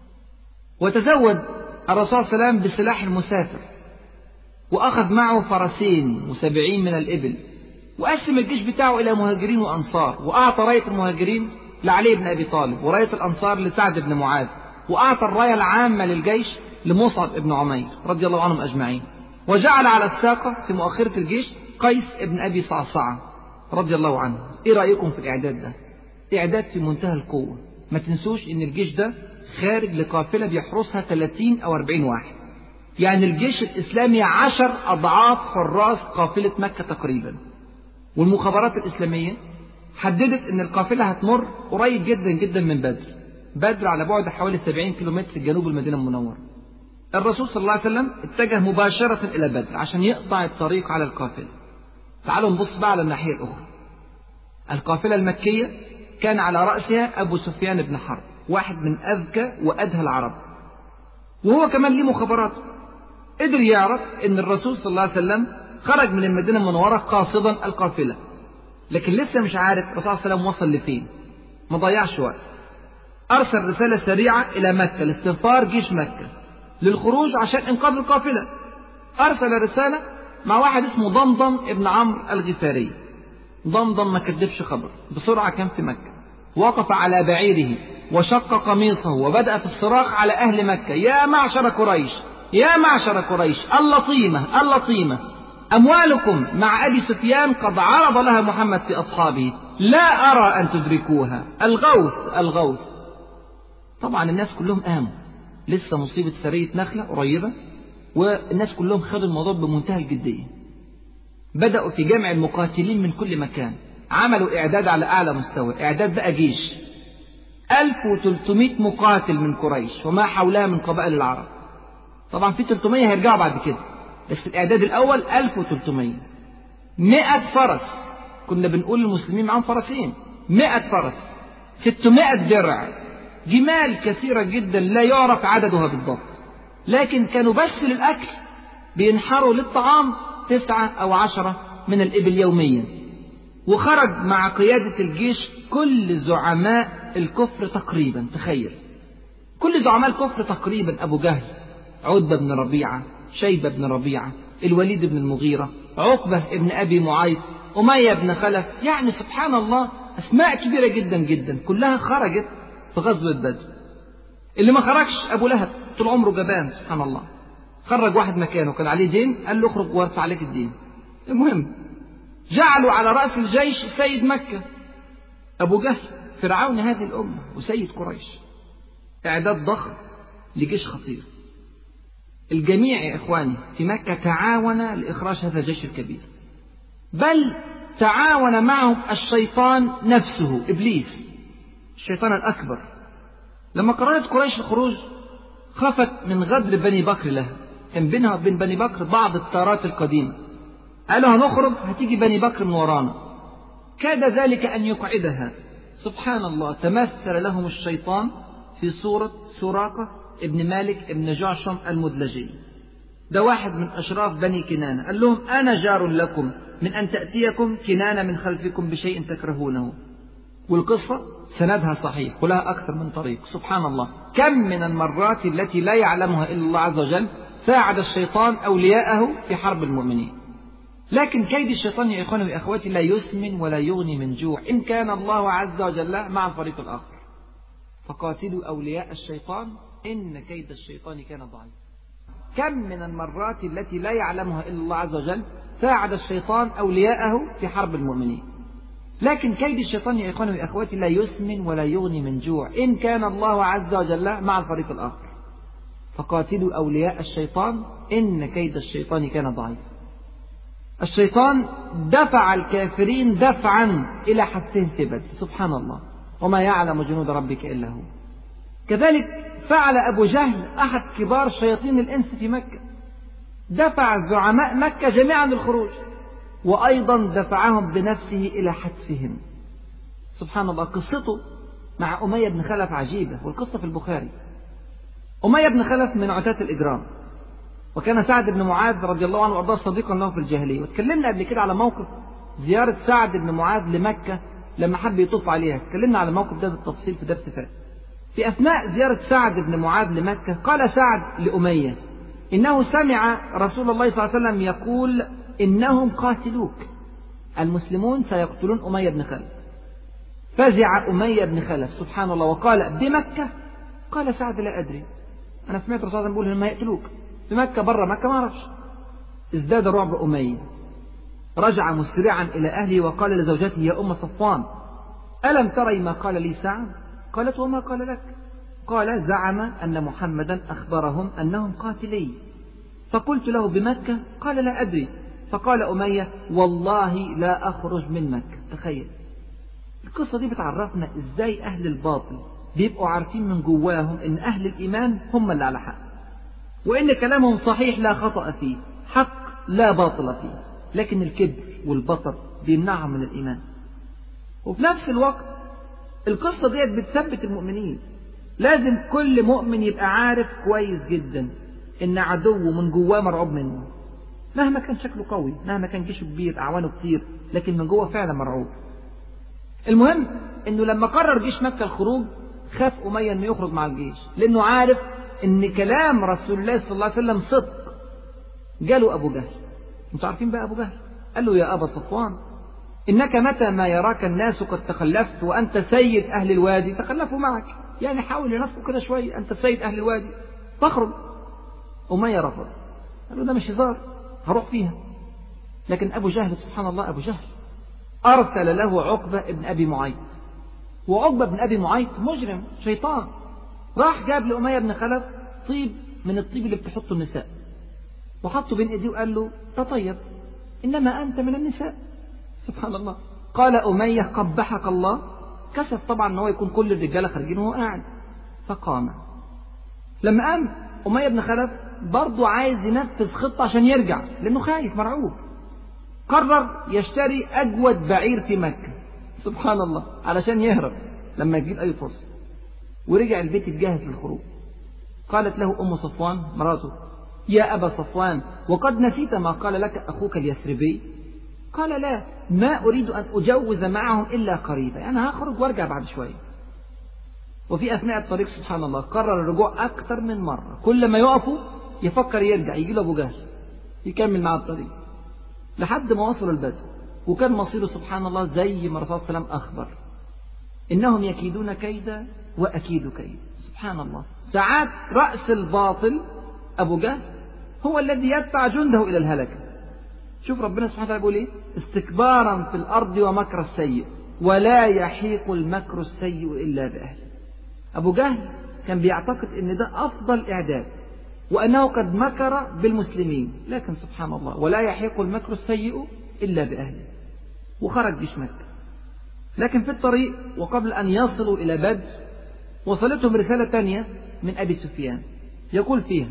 وتزود الرسول صلى الله عليه وسلم بسلاح المسافر، وأخذ معه 270 من الإبل، وقسم الجيش بتاعه إلى مهاجرين وأنصار، وأعطى راية المهاجرين لعلي بن أبي طالب، وراية الأنصار لسعد بن معاذ، وأعطى الراية العامة للجيش لمصعب بن عمير رضي الله عنهم أجمعين. وجعل على الساقة في مؤخرة الجيش قيس بن أبي صعصعة رضي الله عنه. إيه رأيكم في الإعداد ده؟ إعداد في منتهى القوة. ما تنسوش إن الجيش ده خارج لقافلة بيحرسها 30 أو 40 واحد، يعني الجيش الإسلامي 10 أضعاف حراس قافلة مكة تقريبا. والمخابرات الإسلامية حددت إن القافلة هتمر قريب جدا جدا من بدر، بدر على بعد حوالي 70 كيلومتر جنوب المدينة المنورة. الرسول صلى الله عليه وسلم اتجه مباشرة إلى بدر عشان يقطع الطريق على القافلة. تعالوا نبص بقى على الناحية الأخرى. القافلة المكية كان على رأسها أبو سفيان بن حرب، واحد من أذكى وأدهى العرب، وهو كمان ليه مخابرات. قدر يعرف إن الرسول صلى الله عليه وسلم خرج من المدينة المنورة قاصدا القافلة، لكن لسه مش عارف الرسول صلى الله عليه وسلم وصل لفين. ما ضيعش وقت، أرسل رسالة سريعة إلى مكة لاستنفار جيش مكة للخروج عشان إنقاذ القافلة. أرسل رسالة مع واحد اسمه ضمضم ابن عمرو الغفاري. ضمضم ما كدبش خبر، بسرعة كان في مكة، وقف على بعيره وشق قميصه وبدأ في الصراخ على أهل مكة: يا معشر قريش، يا معشر قريش، اللطيمة اللطيمة، أموالكم مع أبي سفيان قد عرض لها محمد في أصحابه، لا أرى أن تدركوها، الغوث الغوث. طبعا الناس كلهم قاموا، لسه مصيبة سرية نخلة قريبة، والناس كلهم خدوا الموضوع بمنتهى الجدية. بدأوا في جمع المقاتلين من كل مكان، عملوا إعداد على أعلى مستوى، إعداد بقى جيش 1300 مقاتل من قريش وما حولها من قبائل العرب. طبعا في 300 هيرجعوا بعد كده، بس الإعداد الأول 1300. 100 فرس، كنا بنقول للمسلمين معهم فرسين، 100 فرس، 600 درع، جمال كثيرة جدا لا يعرف عددها بالضبط، لكن كانوا بس للأكل بينحروا للطعام 9 أو 10 من الإبل يوميا. وخرج مع قيادة الجيش كل زعماء الكفر تقريبا. تخيل، كل زعماء الكفر تقريبا: أبو جهل، عتبة بن ربيعة، شيبة بن ربيعة، الوليد بن المغيرة، عقبة بن أبي معيط، أمية بن خلف. يعني سبحان الله أسماء كبيرة جدا جدا كلها خرجت في غزوة بدر. اللي ما خرجش أبو لهب، طول عمره جبان سبحان الله، خرج واحد مكانه كان عليه دين، قال له اخرج وارفع عليك الدين. المهم جعلوا على رأس الجيش سيد مكة أبو جهل، فرعون هذه الأمة وسيد قريش. إعداد ضخم لجيش خطير. الجميع يا إخواني في مكة تعاون لإخراج هذا الجيش الكبير، بل تعاون معهم الشيطان نفسه، إبليس الشيطان الأكبر. لما قررت قريش الخروج خافت من غدر بني بكر لها، كان بينها وبين بني بكر بعض التارات القديمة، قالوا هنخرج هتيجي بني بكر من ورانا، كاد ذلك أن يقعدها. سبحان الله، تمثل لهم الشيطان في صورة سراقة ابن مالك ابن جعشم المدلجي، ده واحد من أشراف بني كنانة، قال لهم أنا جار لكم من أن تأتيكم كنانة من خلفكم بشيء تكرهونه. والقصة سندها صحيح ولها أكثر من طريق. سبحان الله، كم من المرات التي لا يعلمها إلا الله عز وجل ساعد الشيطان أولياءه في حرب المؤمنين. لكن كيد الشيطان يا إخواني وأخواتي لا يسمن ولا يغني من جوع إن كان الله عز وجل مع الفريق الآخر. فقاتلوا أولياء الشيطان إن كيد الشيطان كان ضعيف. كم من المرات التي لا يعلمها إلا الله عز وجل ساعد الشيطان أولياءه في حرب المؤمنين. لكن كيد الشيطان يا إخواني وأخواتي لا يسمن ولا يغني من جوع إن كان الله عز وجل مع الفريق الآخر. فقاتلوا أولياء الشيطان إن كيد الشيطان كان ضعيف. الشيطان دفع الكافرين دفعا إلى حتفهم في بدر. سبحان الله، وما يعلم جنود ربك إلا هو. كذلك فعل أبو جهل أحد كبار شياطين الإنس في مكة، دفع زعماء مكة جميعا للخروج، وأيضا دفعهم بنفسه إلى حتفهم. سبحان الله، قصته مع أمية بن خلف عجيبة، والقصة في البخاري. أمية بن خلف من عتاة الإجرام، وكان سعد بن معاذ رضي الله عنه وأرضاه صديقا له في الجاهلية. واتكلمنا قبل كده على موقف زيارة سعد بن معاذ لمكة لما حب يطوف عليها، اتكلمنا على الموقف ده بالتفصيل في درس فات. في أثناء زيارة سعد بن معاذ لمكة قال سعد لأمية إنه سمع رسول الله صلى الله عليه وسلم يقول إنهم قاتلوك، المسلمون سيقتلون أمية بن خلف. فزع أمية بن خلف سبحان الله وقال بمكة؟ قال سعد لا أدري، أنا سمعت رسول الله يقول إنهم يقتلوك في مكة، برا مكة ما أعرفش. ازداد رعب أمية، رجع مسرعا إلى أهله وقال لزوجته يا أم صفوان ألم تري ما قال لي سعد؟ قالت وما قال لك؟ قال زعم أن محمدا أخبرهم أنهم قاتلي، فقلت له بمكة؟ قال لا أدري. فقال أمية والله لا أخرج من مكة. تخيل القصة دي بتعرفنا إزاي أهل الباطل بيبقوا عارفين من جواهم إن أهل الإيمان هم اللي على حق، وإن كلامهم صحيح لا خطأ فيه، حق لا باطل فيه، لكن الكبر والبطر بيمنعهم من الإيمان. وفي نفس الوقت القصة ديت بتثبت المؤمنين. لازم كل مؤمن يبقى عارف كويس جدا إن عدوه من جواه مرعوب منه، مهما كان شكله قوي، مهما كان جيشه كبير، أعوانه كتير، لكن من جوه فعلا مرعوب. المهم إنه لما قرر جيش مكة الخروج خاف أمية إنه يخرج مع الجيش، لأنه عارف إن كلام رسول الله صلى الله عليه وسلم صدق. جاله أبو جهل، أنتوا عارفين بقى أبو جهل، قال له: يا أبا صفوان، إنك متى ما يراك الناس قد تخلفت وأنت سيد أهل الوادي تخلفوا معك، يعني حاول ينافقوا كده شوية، أنت سيد أهل الوادي فاخرج. أمية رفض، قال له: ده مش هزار، هروح فيها. لكن أبو جهل سبحان الله، أبو جهل أرسل له عقبة ابن أبي معيط، وعقبة بن أبي معيط مجرم شيطان، راح جاب لأمية بن خلف طيب من الطيب اللي بتحطه النساء، وحطه بين ايديه وقال له: تطيب، إنما أنت من النساء. سبحان الله. قال أمية: قبحك الله. كسف طبعا أنه يكون كل الرجالة خارجين وهو قاعد، فقام. لما قام أمية بن خلف برضه عايز ينفذ خطة عشان يرجع، لأنه خايف مرعوب. قرر يشتري أجود بعير في مكة، سبحان الله، علشان يهرب لما يجيب أي فرصة. ورجع البيت الجاهز للخروج. قالت له أم صفوان مراته: يا أبا صفوان، وقد نسيت ما قال لك أخوك اليثربي؟ قال: لا، ما أريد أن أجوز معهم إلا قريبا، يعني هخرج وارجع بعد شوية. وفي أثناء الطريق سبحان الله قرر الرجوع أكثر من مرة، كل ما يقفوا يفكر يرجع، يجي له أبو جهل يكمل معه الطريق لحد ما وصلوا البدو. وكان مصيره سبحان الله زي ما الرسول صلى الله عليه وسلم أخبر: إنهم يكيدون كيدا وأكيد كيد. سبحان الله. ساعات رأس الباطل أبو جهل هو الذي يدفع جنده إلى الهلكة. شوف ربنا سبحانه وتعالى بيقول إيه: استكبارا في الأرض ومكر السيء ولا يحيق المكر السيء إلا بأهله. أبو جهل كان بيعتقد إن ده أفضل إعداد، وأنه قد مكر بالمسلمين، لكن سبحان الله ولا يحيق المكر السيء إلا بأهله. وخرج جيش مكة، لكن في الطريق وقبل أن يصلوا إلى بدر وصلتهم رسالة تانية من أبي سفيان يقول فيها: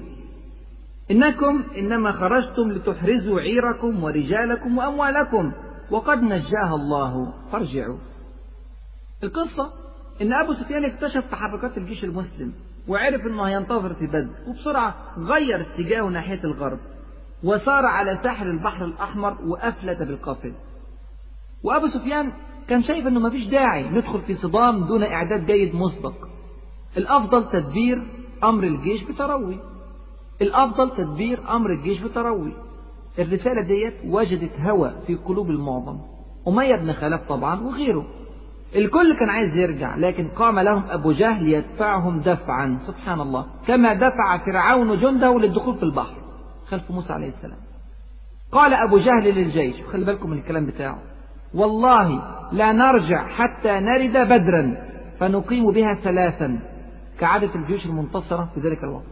إنكم إنما خرجتم لتحرزوا عيركم ورجالكم وأموالكم وقد نجاها الله فارجعوا. القصة إن أبو سفيان اكتشف تحركات الجيش المسلم وعرف أنه هينتظر في بدر، وبسرعة غير اتجاهه ناحية الغرب وسار على ساحل البحر الأحمر وأفلت بالقافلة. وأبو سفيان كان شايف أنه مفيش داعي ندخل في صدام دون إعداد جيد مسبق، الأفضل تدبير أمر الجيش بتروي، الأفضل تدبير أمر الجيش بتروي. الرسالة ديت وجدت هوى في قلوب المعظم، أمية بن خلف طبعا وغيره، الكل كان عايز يرجع، لكن قام لهم أبو جهل يدفعهم دفعا، سبحان الله، كما دفع فرعون جنده للدخول في البحر خلف موسى عليه السلام. قال أبو جهل للجيش، خلي بالكم من الكلام بتاعه: والله لا نرجع حتى نرد بدرا فنقيم بها 3، كعادة الجيوش المنتصرة في ذلك الوقت،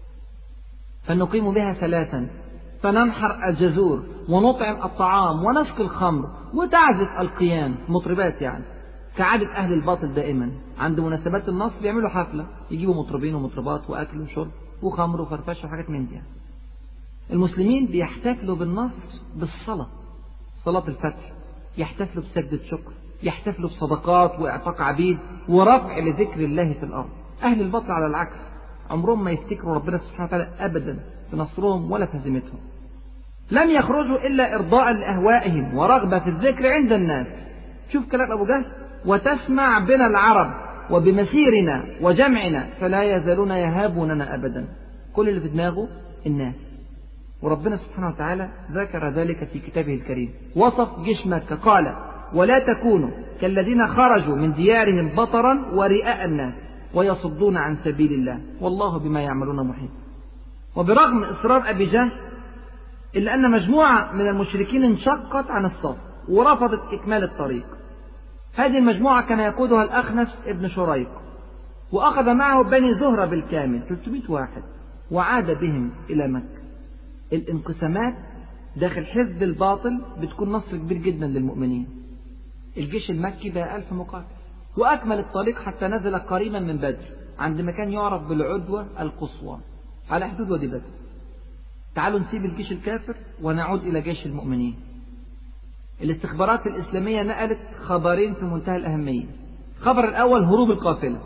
فنقيم بها 3 فننحر الجزور ونطعم الطعام ونسقي الخمر وتعزف القيان، مطربات يعني، كعادة أهل الباطل دائما عند مناسبات النصر يعملوا حفلة، يجيبوا مطربين ومطربات وأكل وشرب وخمر وفرفشة وحاجات من دي. المسلمين بيحتفلوا بالنصر بالصلاة، صلاة الفتح، يحتفلوا بسجدة شكر، يحتفلوا بصدقات وإعتاق عبيد ورفع لذكر الله في الأرض. أهل الباطل على العكس عمرهم ما يفتكروا ربنا سبحانه وتعالى أبدا في نصرهم ولا في هزيمتهم. لم يخرجوا إلا إرضاء لأهوائهم ورغبة في الذكر عند الناس. شوف كلام أبو جهل: وتسمع بنا العرب وبمسيرنا وجمعنا فلا يزالون يهابوننا أبدا. كل اللي في دماغه الناس. وربنا سبحانه وتعالى ذكر ذلك في كتابه الكريم، وصف جيش مكة قال: ولا تكونوا كالذين خرجوا من ديارهم بطرا ورئاء الناس ويصدون عن سبيل الله والله بما يعملون محيط. وبرغم إصرار أبي جهل إلا أن مجموعة من المشركين انشقت عن الصف ورفضت إكمال الطريق. هذه المجموعة كان يقودها الأخنس ابن شريق، وأخذ معه بني زهرة بالكامل 300 واحد وعاد بهم إلى مكة. الانقسامات داخل حزب الباطل بتكون نصر كبير جدا للمؤمنين. الجيش المكي بقى 1000 مقاتل، وأكمل الطريق حتى نزل قريبا من بدر عند مكان يعرف بالعدوة القصوى على حدود وادي بدر. تعالوا نسيب الجيش الكافر ونعود إلى جيش المؤمنين. الاستخبارات الإسلامية نقلت خبرين في منتهى الأهمية. الخبر الأول هروب القافلة،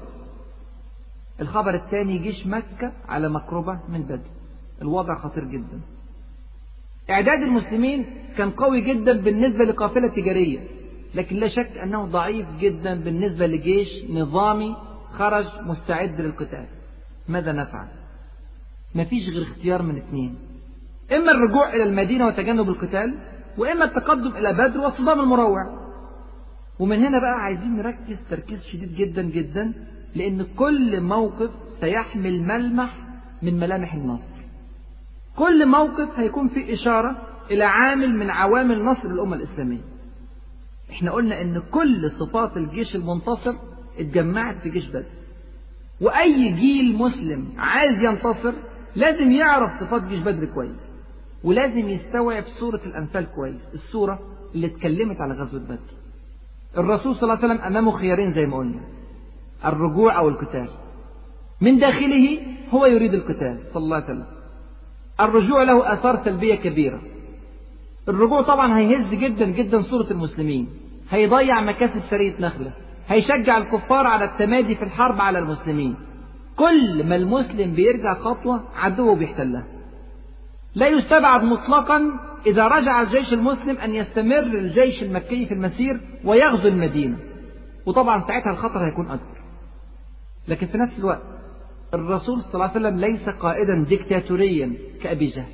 الخبر الثاني جيش مكة على مقربة من بدر. الوضع خطير جدا. إعداد المسلمين كان قوي جدا بالنسبة لقافلة تجارية، لكن لا شك أنه ضعيف جدا بالنسبة لجيش نظامي خرج مستعد للقتال. ماذا نفعل؟ مفيش غير اختيار من اثنين: إما الرجوع إلى المدينة وتجنب القتال، وإما التقدم إلى بدر والصدام المروع. ومن هنا بقى عايزين نركز تركيز شديد جدا جدا، لأن كل موقف سيحمل ملمح من ملامح النصر. كل موقف هيكون فيه إشارة إلى عامل من عوامل نصر الأمة الإسلامية. احنا قلنا ان كل صفات الجيش المنتصر اتجمعت في جيش بدر، واي جيل مسلم عايز ينتصر لازم يعرف صفات جيش بدر كويس، ولازم يستوعب سورة الأنفال كويس، السورة اللي اتكلمت على غزوة بدر. الرسول صلى الله عليه وسلم أمامه خيارين زي ما قلنا: الرجوع أو القتال. من داخله هو يريد القتال صلى الله عليه وسلم. الرجوع له آثار سلبية كبيرة. الرجوع طبعا هيهز جدا جدا صورة المسلمين، هيضيع مكاسب سرية نخلة، هيشجع الكفار على التمادي في الحرب على المسلمين. كل ما المسلم بيرجع خطوة عدوه بيحتلها. لا يستبعد مطلقا إذا رجع الجيش المسلم أن يستمر الجيش المكي في المسير ويغزو المدينة، وطبعا ساعتها الخطر هيكون أكبر. لكن في نفس الوقت الرسول صلى الله عليه وسلم ليس قائدا ديكتاتوريا كأبي جهل.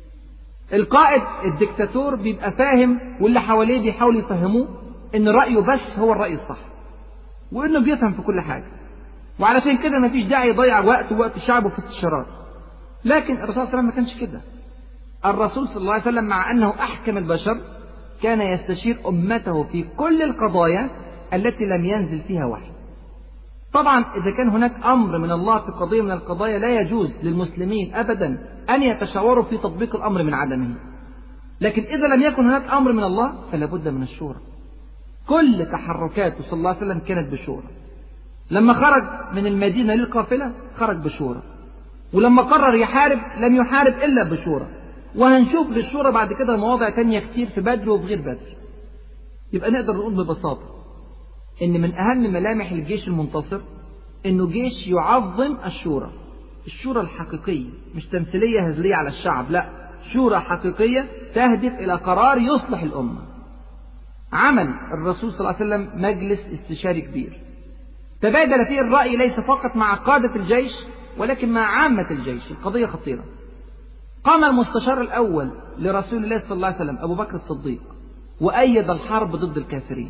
القائد الدكتاتور بيبقى فاهم واللي حواليه بيحاولوا يفهموه ان رأيه بس هو الرأي الصح، وانه بيفهم في كل حاجة، وعلشان كده مفيش داعي يضيع وقت شعبه في استشارات. لكن الرسول صلى الله عليه وسلم ما كانش كده. الرسول صلى الله عليه وسلم مع انه احكم البشر كان يستشير امته في كل القضايا التي لم ينزل فيها وحي. طبعا إذا كان هناك أمر من الله في قضية من القضايا لا يجوز للمسلمين أبدا أن يتشاوروا في تطبيق الأمر من عدمه. لكن إذا لم يكن هناك أمر من الله فلا بد من الشورى. كل تحركاته صلى الله عليه وسلم كانت بشورى. لما خرج من المدينة للقافلة خرج بشورى، ولما قرر يحارب لم يحارب إلا بشورى. وهنشوف للشورى بعد كده مواضع تانية كتير في بدر وفي غير بدر. يبقى نقدر نقول ببساطة إن من أهم ملامح الجيش المنتصر إنه جيش يعظم الشورى. الشورى الحقيقية، مش تمثيلية هزلية على الشعب، لا، شورى حقيقية تهدف إلى قرار يصلح الأمة. عمل الرسول صلى الله عليه وسلم مجلس استشاري كبير تبادل فيه الرأي ليس فقط مع قادة الجيش ولكن مع عامة الجيش. القضية خطيرة. قام المستشار الأول لرسول الله صلى الله عليه وسلم أبو بكر الصديق وأيد الحرب ضد الكافرين،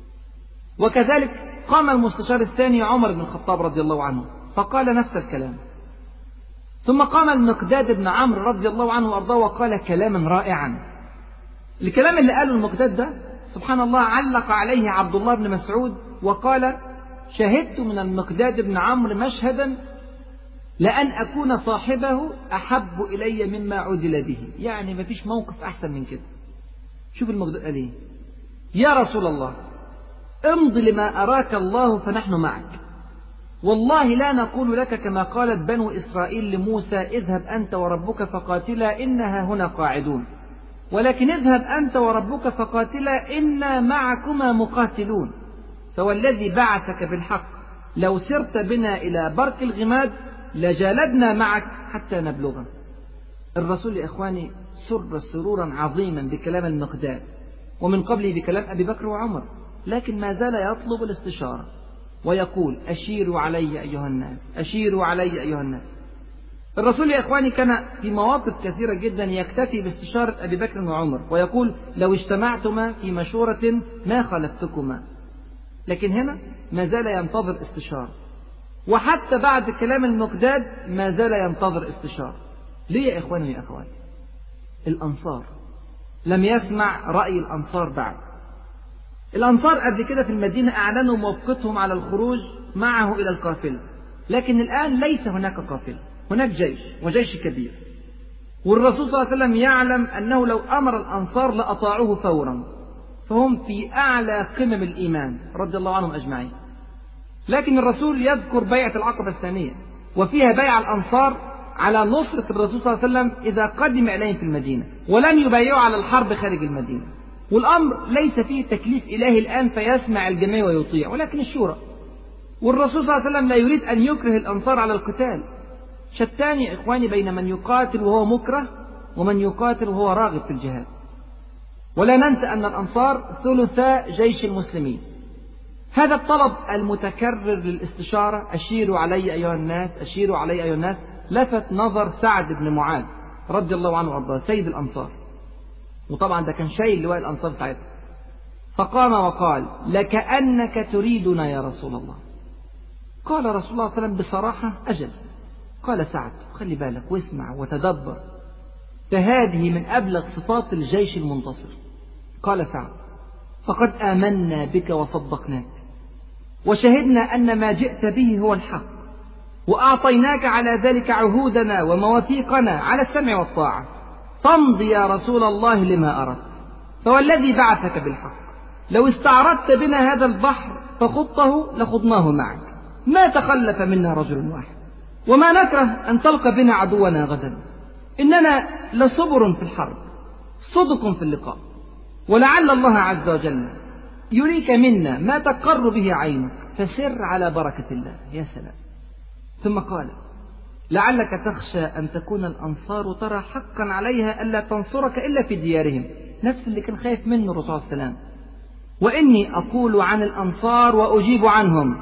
وكذلك قام المستشار الثاني عمر بن الخطاب رضي الله عنه فقال نفس الكلام. ثم قام المقداد بن عمرو رضي الله عنه وأرضاه وقال كلاما رائعا. الكلام اللي قاله المقداد ده سبحان الله علق عليه عبد الله بن مسعود وقال: شهدت من المقداد بن عمرو مشهدا لأن أكون صاحبه أحب إلي مما عدل به. يعني ما فيش موقف أحسن من كده. شوف المقداد قال إيه: يا رسول الله امض لما أراك الله فنحن معك، والله لا نقول لك كما قالت بنو إسرائيل لموسى اذهب أنت وربك فقاتلا إنها هنا قاعدون، ولكن اذهب أنت وربك فقاتلا إنا معكما مقاتلون، فوالذي بعثك بالحق لو سرت بنا إلى برك الغماد لجالدنا معك حتى نبلغه. الرسول يا إخواني سر سرورا عظيما بكلام المقداد ومن قبله بكلام أبي بكر وعمر، لكن ما زال يطلب الاستشارة ويقول: أشيروا علي أيها الناس، أشيروا علي أيها الناس. الرسول يا إخواني كان في مواقف كثيرة جدا يكتفي باستشارة أبي بكر وعمر ويقول: لو اجتمعتما في مشورة ما خالفتكما. لكن هنا ما زال ينتظر استشارة، وحتى بعد كلام المقداد ما زال ينتظر استشارة. ليه يا إخواني يا أخواتي؟ الأنصار لم يسمع رأي الأنصار بعد. الأنصار قبل كده في المدينة أعلنوا موقفهم على الخروج معه إلى القافلة، لكن الآن ليس هناك قافلة، هناك جيش وجيش كبير. والرسول صلى الله عليه وسلم يعلم أنه لو أمر الأنصار لأطاعوه فورا، فهم في أعلى قمم الإيمان رضي الله عنهم أجمعين. لكن الرسول يذكر بيعة العقبة الثانية وفيها بيع الأنصار على نصرة الرسول صلى الله عليه وسلم إذا قدم إليهم في المدينة، ولم يبايعوا على الحرب خارج المدينة. والأمر ليس فيه تكليف إلهي الآن فيسمع الجميع ويطيع، ولكن الشورى. والرسول صلى الله عليه وسلم لا يريد أن يكره الأنصار على القتال. شتان يا إخواني بين من يقاتل وهو مكره ومن يقاتل وهو راغب في الجهاد. ولا ننسى أن الأنصار ثلثا جيش المسلمين. هذا الطلب المتكرر للاستشارة، أشيروا علي أيها الناس، أشيروا علي أيها الناس، لفت نظر سعد بن معاذ رضي الله عنه وأرضاه سيد الأنصار، وطبعا ده كان شايل لواء الأنصار ساعتها. فقام وقال: لكأنك تريدنا يا رسول الله. قال رسول الله صلى الله عليه وسلم بصراحة: أجل. قال سعد: خلي بالك واسمع وتدبر، فهذه من أبلغ صفات الجيش المنتصر. قال سعد: فقد آمنا بك وصدقناك وشهدنا أن ما جئت به هو الحق، وأعطيناك على ذلك عهودنا ومواثيقنا على السمع والطاعة، فامض يا رسول الله لما أردت، فوالذي بعثك بالحق لو استعرضت بنا هذا البحر فخضته لخضناه معك، ما تخلف منا رجل واحد، وما نكره أن تلقى بنا عدونا غدا، إننا لصبر في الحرب صدق في اللقاء، ولعل الله عز وجل يريك منا ما تقر به عينك، فسر على بركة الله. يا سلام. ثم قال: لعلك تخشى أن تكون الأنصار ترى حقا عليها ألا تنصرك إلا في ديارهم، نفس اللي كان خايف منه الرسول صلى الله عليه وسلم. وإني أقول عن الأنصار وأجيب عنهم: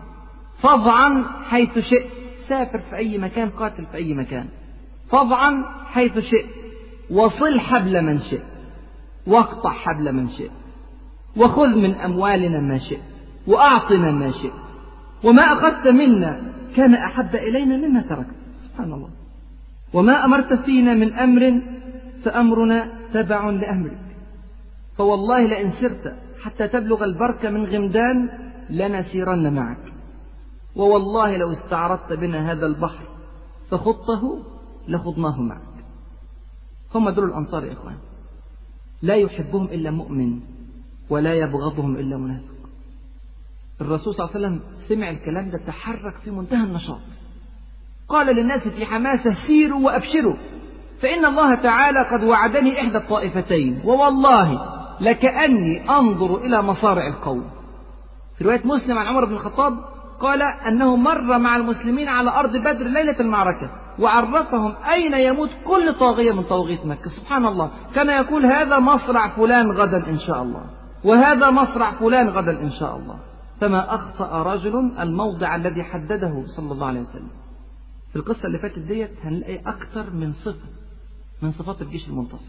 فاضعا حيث شئت، سافر في أي مكان، قاتل في أي مكان، فاضعا حيث شئت، وصل حبل من شئت، واقطع حبل من شئت، وخذ من أموالنا ما شئت، وأعطنا ما شئت، وما أخذت منا كان أحب إلينا مما تركت. سبحان الله. وما أمرت فينا من أمر فأمرنا تبع لأمرك، فوالله لئن سرت حتى تبلغ البرك من غمدان لنسيرن معك، ووالله لو استعرضت بنا هذا البحر فخضته لخضناه معك. هم دول الأنصار يا إخوان، لا يحبهم إلا مؤمن ولا يبغضهم إلا منافق. الرسول صلى الله عليه وسلم سمع الكلام ده تحرك في منتهى النشاط، قال للناس في حماسة: سيروا وأبشروا، فإن الله تعالى قد وعدني إحدى الطائفتين، ووالله لكأني أنظر إلى مصارع القوم. في رواية مسلم عن عمر بن الخطاب قال أنه مر مع المسلمين على أرض بدر ليلة المعركة وعرفهم أين يموت كل طاغية من طواغيت مكة. سبحان الله، كان يقول: هذا مصرع فلان غدا إن شاء الله، وهذا مصرع فلان غدا إن شاء الله. فما أخطأ رجل الموضع الذي حدده صلى الله عليه وسلم. في القصة اللي فاتت ديت هنلاقي أكثر من صفة من صفات الجيش المنتصر.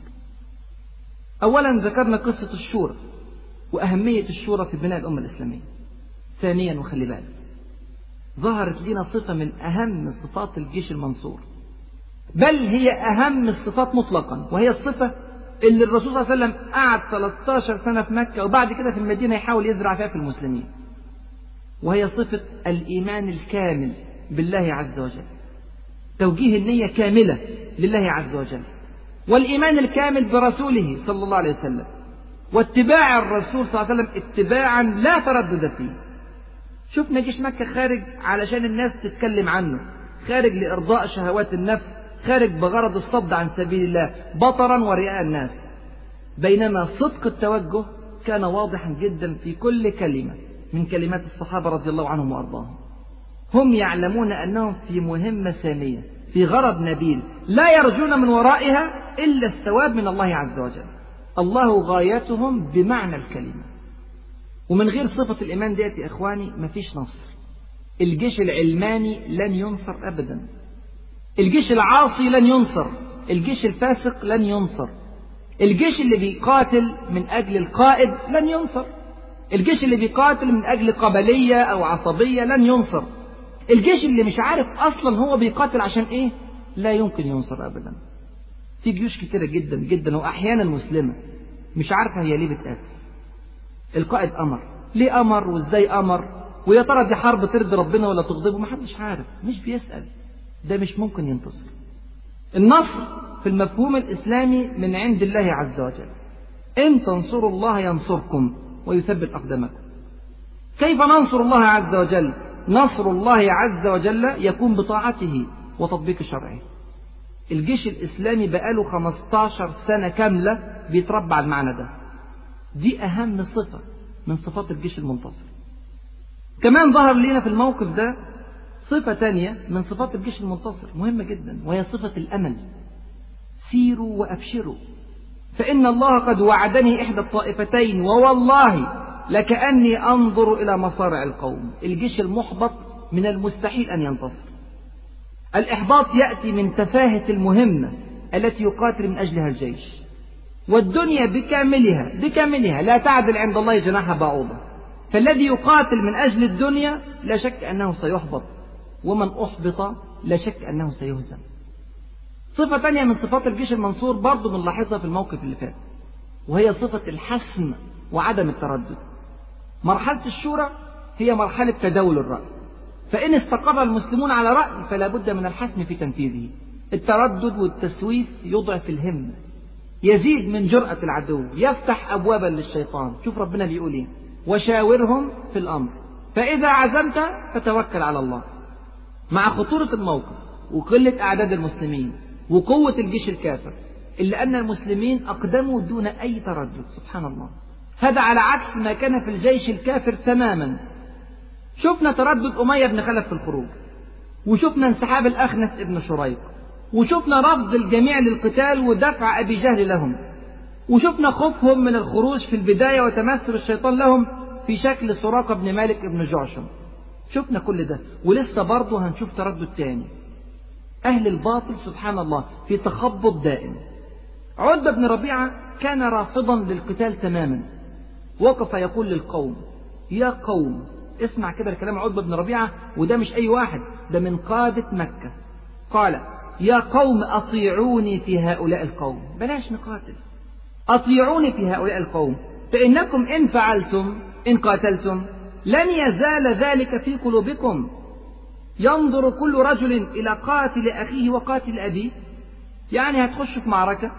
أولا ذكرنا قصة الشورى وأهمية الشورى في بناء الأمة الإسلامية. ثانيا وخلي بالك، ظهرت لنا صفة من أهم صفات الجيش المنصور، بل هي أهم الصفات مطلقا، وهي الصفة اللي الرسول صلى الله عليه وسلم قعد 13 سنة في مكة وبعد كده في المدينة يحاول يزرع فيها في المسلمين، وهي صفة الإيمان الكامل بالله عز وجل، توجيه النية كاملة لله عز وجل، والإيمان الكامل برسوله صلى الله عليه وسلم، واتباع الرسول صلى الله عليه وسلم اتباعا لا تردد فيه. شفنا جيش مكة خارج علشان الناس تتكلم عنه، خارج لإرضاء شهوات النفس، خارج بغرض الصد عن سبيل الله بطرا ورئاء الناس، بينما صدق التوجه كان واضحا جدا في كل كلمة من كلمات الصحابة رضي الله عنهم وأرضاهم. هم يعلمون أنهم في مهمة سامية، في غرض نبيل، لا يرجون من ورائها إلا الثواب من الله عز وجل. الله غايتهم بمعنى الكلمة. ومن غير صفة الإيمان ديت يا إخواني مفيش نصر. الجيش العلماني لن ينصر أبدا، الجيش العاصي لن ينصر، الجيش الفاسق لن ينصر، الجيش اللي بيقاتل من أجل القائد لن ينصر، الجيش اللي بيقاتل من أجل قبلية أو عصبية لن ينصر، الجيش اللي مش عارف أصلا هو بيقاتل عشان إيه لا يمكن ينصر أبدا. في جيوش كتيرة جدا جدا وأحيانا مسلمة مش عارفة هي ليه بتقاتل. القائد أمر، ليه أمر وإزاي أمر، ويا ترى دي حرب ترضي ربنا ولا تغضبه، محدش عارف، مش بيسأل، ده مش ممكن ينتصر. النصر في المفهوم الإسلامي من عند الله عز وجل، إن تنصروا الله ينصركم ويثبت أقدامكم. كيف ننصر الله عز وجل نصر الله عز وجل يكون بطاعته وتطبيق شرعه. الجيش الإسلامي بقاله 15 سنة كاملة بيتربى على المعنى ده. دي أهم صفة من صفات الجيش المنتصر. كمان ظهر لنا في الموقف ده صفة تانية من صفات الجيش المنتصر مهمة جدا، وهي صفة الأمل. سيروا وأبشروا فإن الله قد وعدني إحدى الطائفتين ووالله لكأني أنظر إلى مصارع القوم. الجيش المحبط من المستحيل أن ينتصر. الإحباط يأتي من تفاهة المهمة التي يقاتل من أجلها الجيش، والدنيا بكاملها لا تعدل عند الله جناح بعوضة. فالذي يقاتل من أجل الدنيا لا شك أنه سيحبط، ومن أحبط لا شك أنه سيهزم. صفة تانية من صفات الجيش المنصور برضو بنلاحظها في الموقف اللي فات، وهي صفة الحسم وعدم التردد. مرحلة الشورى هي مرحلة تداول الرأي، فإن استقر المسلمون على رأي فلا بد من الحسم في تنفيذه. التردد والتسويف يضعف الهمة، يزيد من جرأة العدو، يفتح أبوابا للشيطان. شوف ربنا بيقول إيه: وشاورهم في الأمر فإذا عزمت فتوكل على الله. مع خطورة الموقف وقلة أعداد المسلمين وقوة الجيش الكافر، إلا أن المسلمين أقدموا دون أي تردد. سبحان الله، هذا على عكس ما كان في الجيش الكافر تماما. شفنا تردد أمية بن خلف في الخروج، وشفنا انسحاب الأخنس ابن شريق، وشفنا رفض الجميع للقتال ودفع أبي جهل لهم، وشفنا خوفهم من الخروج في البداية وتمثل الشيطان لهم في شكل سراقة بن مالك ابن جعشم. شفنا كل ده، ولسه برضه هنشوف تردد تاني. أهل الباطل سبحان الله في تخبط دائم. عتبة بن ربيعة كان رافضا للقتال تماما، وقف يقول للقوم: يا قوم، اسمع كده الكلام عتبة بن ربيعة، وده مش أي واحد، ده من قادة مكة. قال: يا قوم أطيعوني في هؤلاء القوم. بلاش نقاتل، أطيعوني في هؤلاء القوم، فإنكم إن قاتلتم لن يزال ذلك في قلوبكم. ينظر كل رجل إلى قاتل أخيه وقاتل أبيه. يعني هتخشوا في معركة،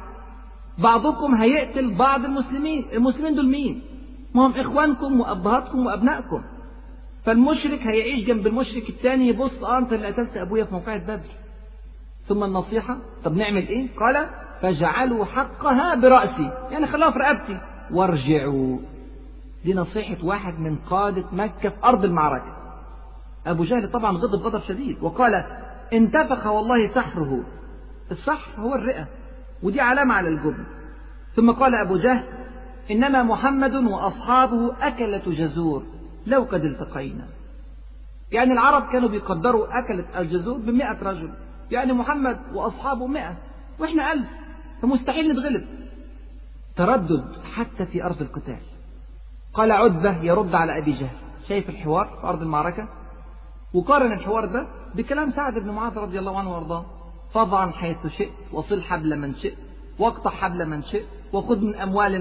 بعضكم هيقتل بعض المسلمين. المسلمين دول مين؟ ما هم إخوانكم وأبهاتكم وأبنائكم. فالمشرك هيعيش جنب المشرك الثاني يبص: أنت اللي قتلت أبويا في موقعة بدر. ثم النصيحة: طب نعمل إيه؟ قال: فاجعلوا حقها برأسي، يعني خلوها في رقبتي، وارجعوا. دي نصيحة واحد من قادة مكة في أرض المعركة. أبو جهل طبعا غضب غضب شديد وقال: انتفخ والله سحره. السحر هو الرئة، ودي علامة على الجبن. ثم قال أبو جهل: إنما محمد وأصحابه أكلة جزور لو قد التقينا. يعني العرب كانوا بيقدروا أكلة الجزور ب100 رجل، يعني محمد وأصحابه 100 وإحنا 1000، فمستحيل نتغلب. تردد حتى في أرض القتال. قال عتبة يرد على أبي جهل: شايف الحوار في أرض المعركة؟ وقارن الحوار ده بكلام سعد بن معاذ رضي الله عنه وارضاه: فضعا حيث شئت، وصل حبل من شئت، واقطع حبل من شئت، وخذ من أموالنا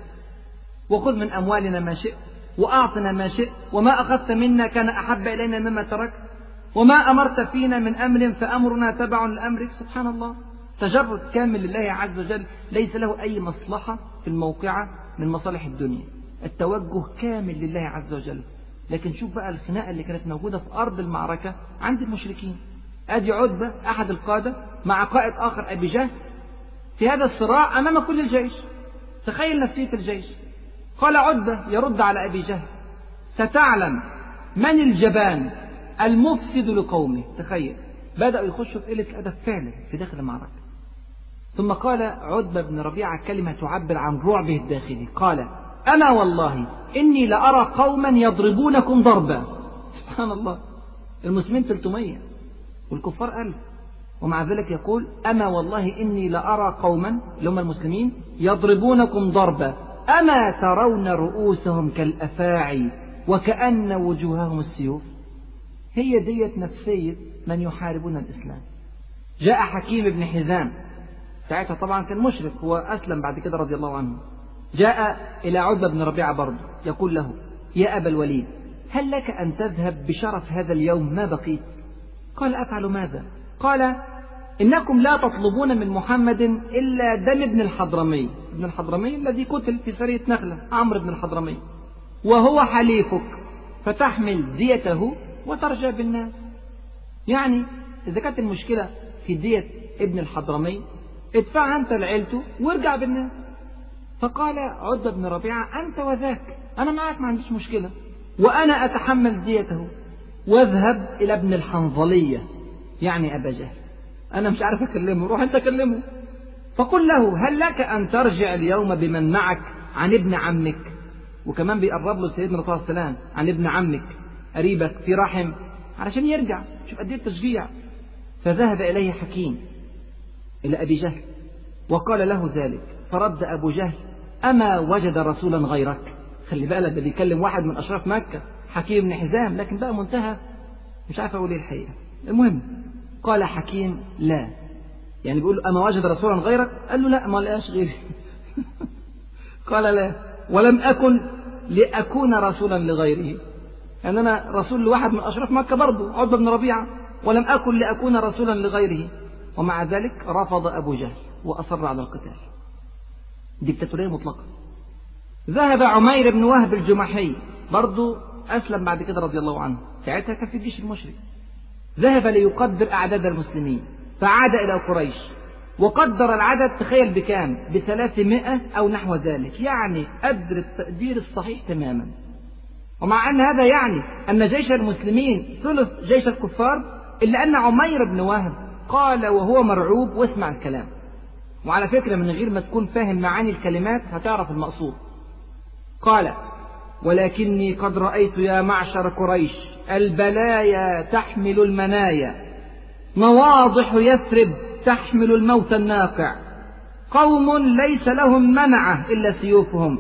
ما شئت، وأعطنا ما شئت، وما أخذت منا كان أحب إلينا مما تركت، وما أمرت فينا من أمر فأمرنا تبع لأمرك. سبحان الله، تجرد كامل لله عز وجل، ليس له أي مصلحة في الموقعة من مصالح الدنيا، التوجه كامل لله عز وجل. لكن شوف بقى الخناقة اللي كانت موجودة في أرض المعركة عند المشركين. أدي عتبة أحد القادة مع قائد آخر أبي جهل في هذا الصراع أمام كل الجيش. تخيل نفسية الجيش. قال عتبة يرد على أبي جهل: ستعلم من الجبان المفسد لقومه. تخيل، بدأوا يخشوا في قلة الأدب فعلا في داخل المعركة. ثم قال عتبة بن ربيعة كلمة تعبر عن رعبه الداخلي. قال: أما والله إني لأرى قوما يضربونكم ضربا. سبحان الله، المسلمين 300 والكفار 1000، ومع ذلك يقول: أما والله إني لأرى قوما اللي هم المسلمين يضربونكم ضربا أما ترون رؤوسهم كالأفاعي وكأن وجوههم السيوف. هي ديت نفسية من يحاربون الإسلام. جاء حكيم بن حزام، ساعتها طبعا كان مشرك، هو أسلم بعد كده رضي الله عنه، جاء إلى عتبة بن ربيعة برضه يقول له: يا أبا الوليد، هل لك أن تذهب بشرف هذا اليوم ما بقيت؟ قال: أفعل ماذا؟ قال: إنكم لا تطلبون من محمد إلا دم ابن الحضرمي. ابن الحضرمي الذي قتل في سرية نخلة، عمرو بن الحضرمي، وهو حليفك، فتحمل ديته وترجع بالناس. يعني إذا كانت المشكلة في دية ابن الحضرمي ادفعها أنت لعيلته وارجع بالناس. فقال عتبة بن ربيعة أنت وذاك، أنا معك ما عنديش مشكلة، وأنا أتحمل ديته، واذهب إلى ابن الحنظلية يعني أبا جهل، أنا مش عارف أكلمه، روح أنت كلمه، فقل له هل لك أن ترجع اليوم بمن معك عن ابن عمك، وكمان بيقرب له سيدنا الرسول صلى الله عليه وسلم عن ابن عمك قريبك في رحم علشان يرجع. شوف قد ايه التشجيع. فذهب إليه حكيم إلى أبي جهل وقال له ذلك، فرد أبو جهل أما وجد رسولا غيرك؟ خلي بالك ده بيكلم واحد من أشراف مكة، حكيم بن حزام، لكن بقى منتهى مش عارف أقول إيه الحقيقة. المهم قال حكيم لا، يعني بيقول أما وجد رسولا غيرك؟ قال له لا ما لقاش غيري. قال لا ولم أكن لأكون رسولا لغيره، يعني أنا رسول لواحد من أشراف مكة برضه عتبة بن ربيعة، ولم أكن لأكون رسولا لغيره. ومع ذلك رفض أبو جهل وأصر على القتال، ديكتاتورية مطلقة. ذهب عمير بن وهب الجمحي برضه أسلم بعد كده رضي الله عنه، ساعتها كان في الجيش المشرك، ذهب ليقدر أعداد المسلمين فعاد إلى قريش وقدر العدد، تخيل بكام؟ ب300 أو نحو ذلك، يعني قدر التقدير الصحيح تماما. ومع أن هذا يعني أن جيش المسلمين ثلث جيش الكفار، إلا أن عمير بن وهب قال وهو مرعوب، واسمع الكلام، وعلى فكرة من غير ما تكون فاهم معاني الكلمات هتعرف المقصود. قال ولكني قد رأيت يا معشر قريش البلايا تحمل المنايا، مواضح يثرب تحمل الموت الناقع، قوم ليس لهم منعة إلا سيوفهم،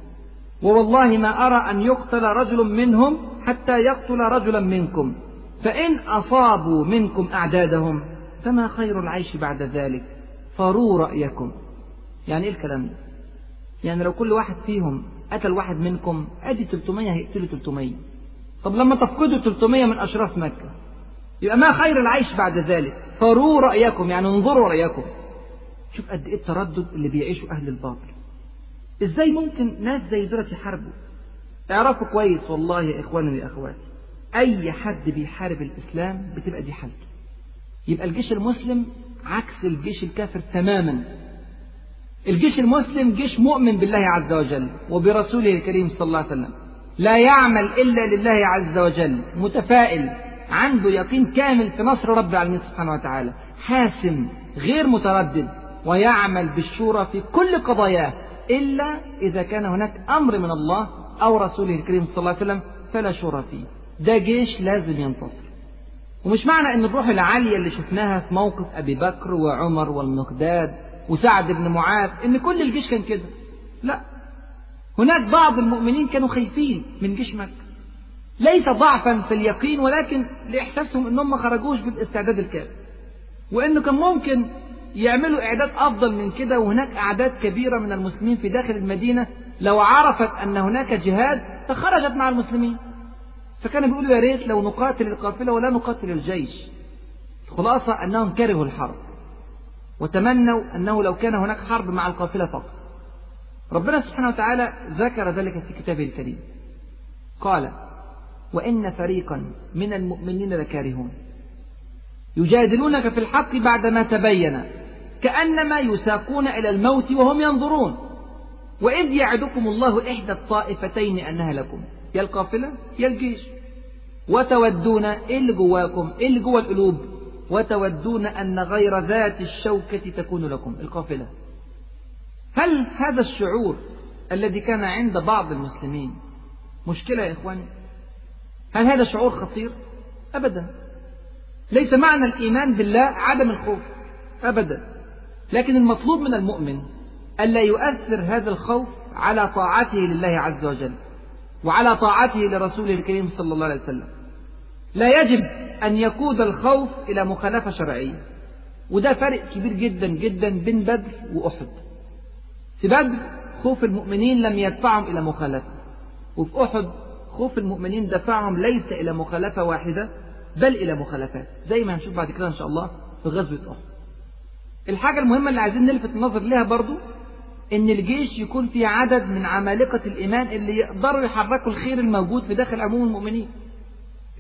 ووالله ما أرى أن يقتل رجل منهم حتى يقتل رجلا منكم، فإن أصابوا منكم أعدادهم فما خير العيش بعد ذلك، فروا رأيكم. يعني إيه الكلام ده؟ يعني لو كل واحد فيهم قتل واحد منكم أدي 300 هيقتلوا 300، طب لما تفقدوا 300 من أشراف مكة يبقى ما خير العيش بعد ذلك، فروا رأيكم يعني انظروا رأيكم. شوف قد إيه التردد اللي بيعيشوا أهل الباطل. إزاي ممكن ناس زي دول يحاربوا؟ اعرفوا كويس والله يا إخواني يا أخواتي، أي حد بيحارب الإسلام بتبقى دي حالته. يبقى الجيش المسلم عكس الجيش الكافر تماما. الجيش المسلم جيش مؤمن بالله عز وجل وبرسوله الكريم صلى الله عليه وسلم، لا يعمل إلا لله عز وجل، متفائل، عنده يقين كامل في نصر رب العالمين سبحانه وتعالى، حاسم غير متردد، ويعمل بالشورى في كل قضاياه إلا إذا كان هناك أمر من الله أو رسوله الكريم صلى الله عليه وسلم فلا شورى فيه. ده جيش لازم ينتصر. ومش معنى أن الروح العالية اللي شفناها في موقف أبي بكر وعمر والمقداد وسعد بن معاذ إن كل الجيش كان كده، لا، هناك بعض المؤمنين كانوا خايفين من جيش مكة، ليس ضعفا في اليقين ولكن لإحساسهم أنهم ما خرجوش بالاستعداد الكامل، وأنه كان ممكن يعملوا إعداد أفضل من كده، وهناك أعداد كبيرة من المسلمين في داخل المدينة لو عرفت أن هناك جهاد تخرجت مع المسلمين، فكانوا بيقولوا يا ريت لو نقاتل القافلة ولا نقاتل الجيش. الخلاصة أنهم كرهوا الحرب وتمنوا أنه لو كان هناك حرب مع القافلة فقط. ربنا سبحانه وتعالى ذكر ذلك في كتابه الكريم، قال وإن فريقا من المؤمنين لكارهون يجادلونك في الحق بعدما تبين كأنما يساقون إلى الموت وهم ينظرون، وإذ يعدكم الله إحدى الطائفتين أنها لكم، يا القافلة يا الجيش، وتودون إيه اللي جواكم، إيه اللي جوا القلوب، وتودون أن غير ذات الشوكة تكون لكم، القافلة. هل هذا الشعور الذي كان عند بعض المسلمين مشكلة يا إخواني؟ هل هذا شعور خطير؟ أبدا. ليس معنى الإيمان بالله عدم الخوف أبدا، لكن المطلوب من المؤمن ألا يؤثر هذا الخوف على طاعته لله عز وجل وعلى طاعته لرسوله الكريم صلى الله عليه وسلم. لا يجب أن يقود الخوف إلى مخالفة شرعية، وده فرق كبير جدا جدا بين بدر وأحد. في بدر خوف المؤمنين لم يدفعهم إلى مخالفة، وفي أحد خوف المؤمنين دفعهم ليس إلى مخالفة واحدة بل إلى مخالفات، زي ما هنشوف بعد كده إن شاء الله في غزوة أحد. الحاجة المهمة اللي عايزين نلفت النظر لها برضو إن الجيش يكون فيه عدد من عمالقة الإيمان اللي يقدروا يحركوا الخير الموجود في داخل عموم المؤمنين.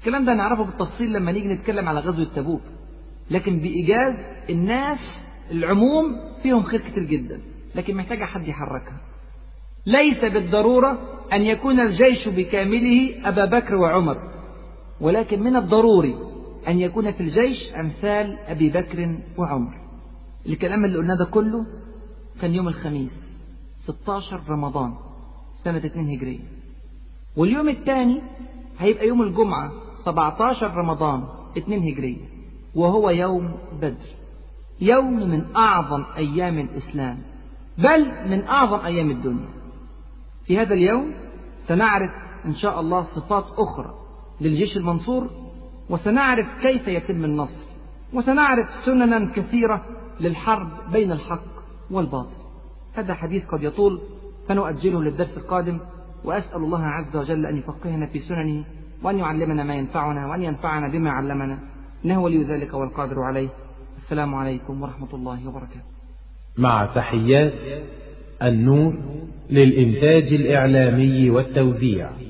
الكلام ده نعرفه بالتفصيل لما نيجي نتكلم على غزوة تبوك، لكن بإيجاز الناس العموم فيهم خير كتير جدا، لكن محتاجة حد يحركها. ليس بالضرورة أن يكون الجيش بكامله أبا بكر وعمر، ولكن من الضروري أن يكون في الجيش أمثال أبي بكر وعمر. الكلام اللي قلناه ده كله كان يوم الخميس 16 رمضان سنة 2 هجرية، واليوم الثاني هيبقى يوم الجمعة 17 رمضان 2 هجرية، وهو يوم بدر، يوم من أعظم أيام الإسلام، بل من أعظم أيام الدنيا. في هذا اليوم سنعرف إن شاء الله صفات أخرى للجيش المنصور، وسنعرف كيف يتم النصر، وسنعرف سننا كثيرة للحرب بين الحق والباطل. هذا حديث قد يطول فنؤجله للدرس القادم، وأسأل الله عز وجل أن يفقهنا في سننه، وأن يعلمنا ما ينفعنا، وأن ينفعنا بما علمنا، إنه ولي ذلك والقادر عليه. السلام عليكم ورحمة الله وبركاته. مع تحيات النور للإنتاج الإعلامي والتوزيع.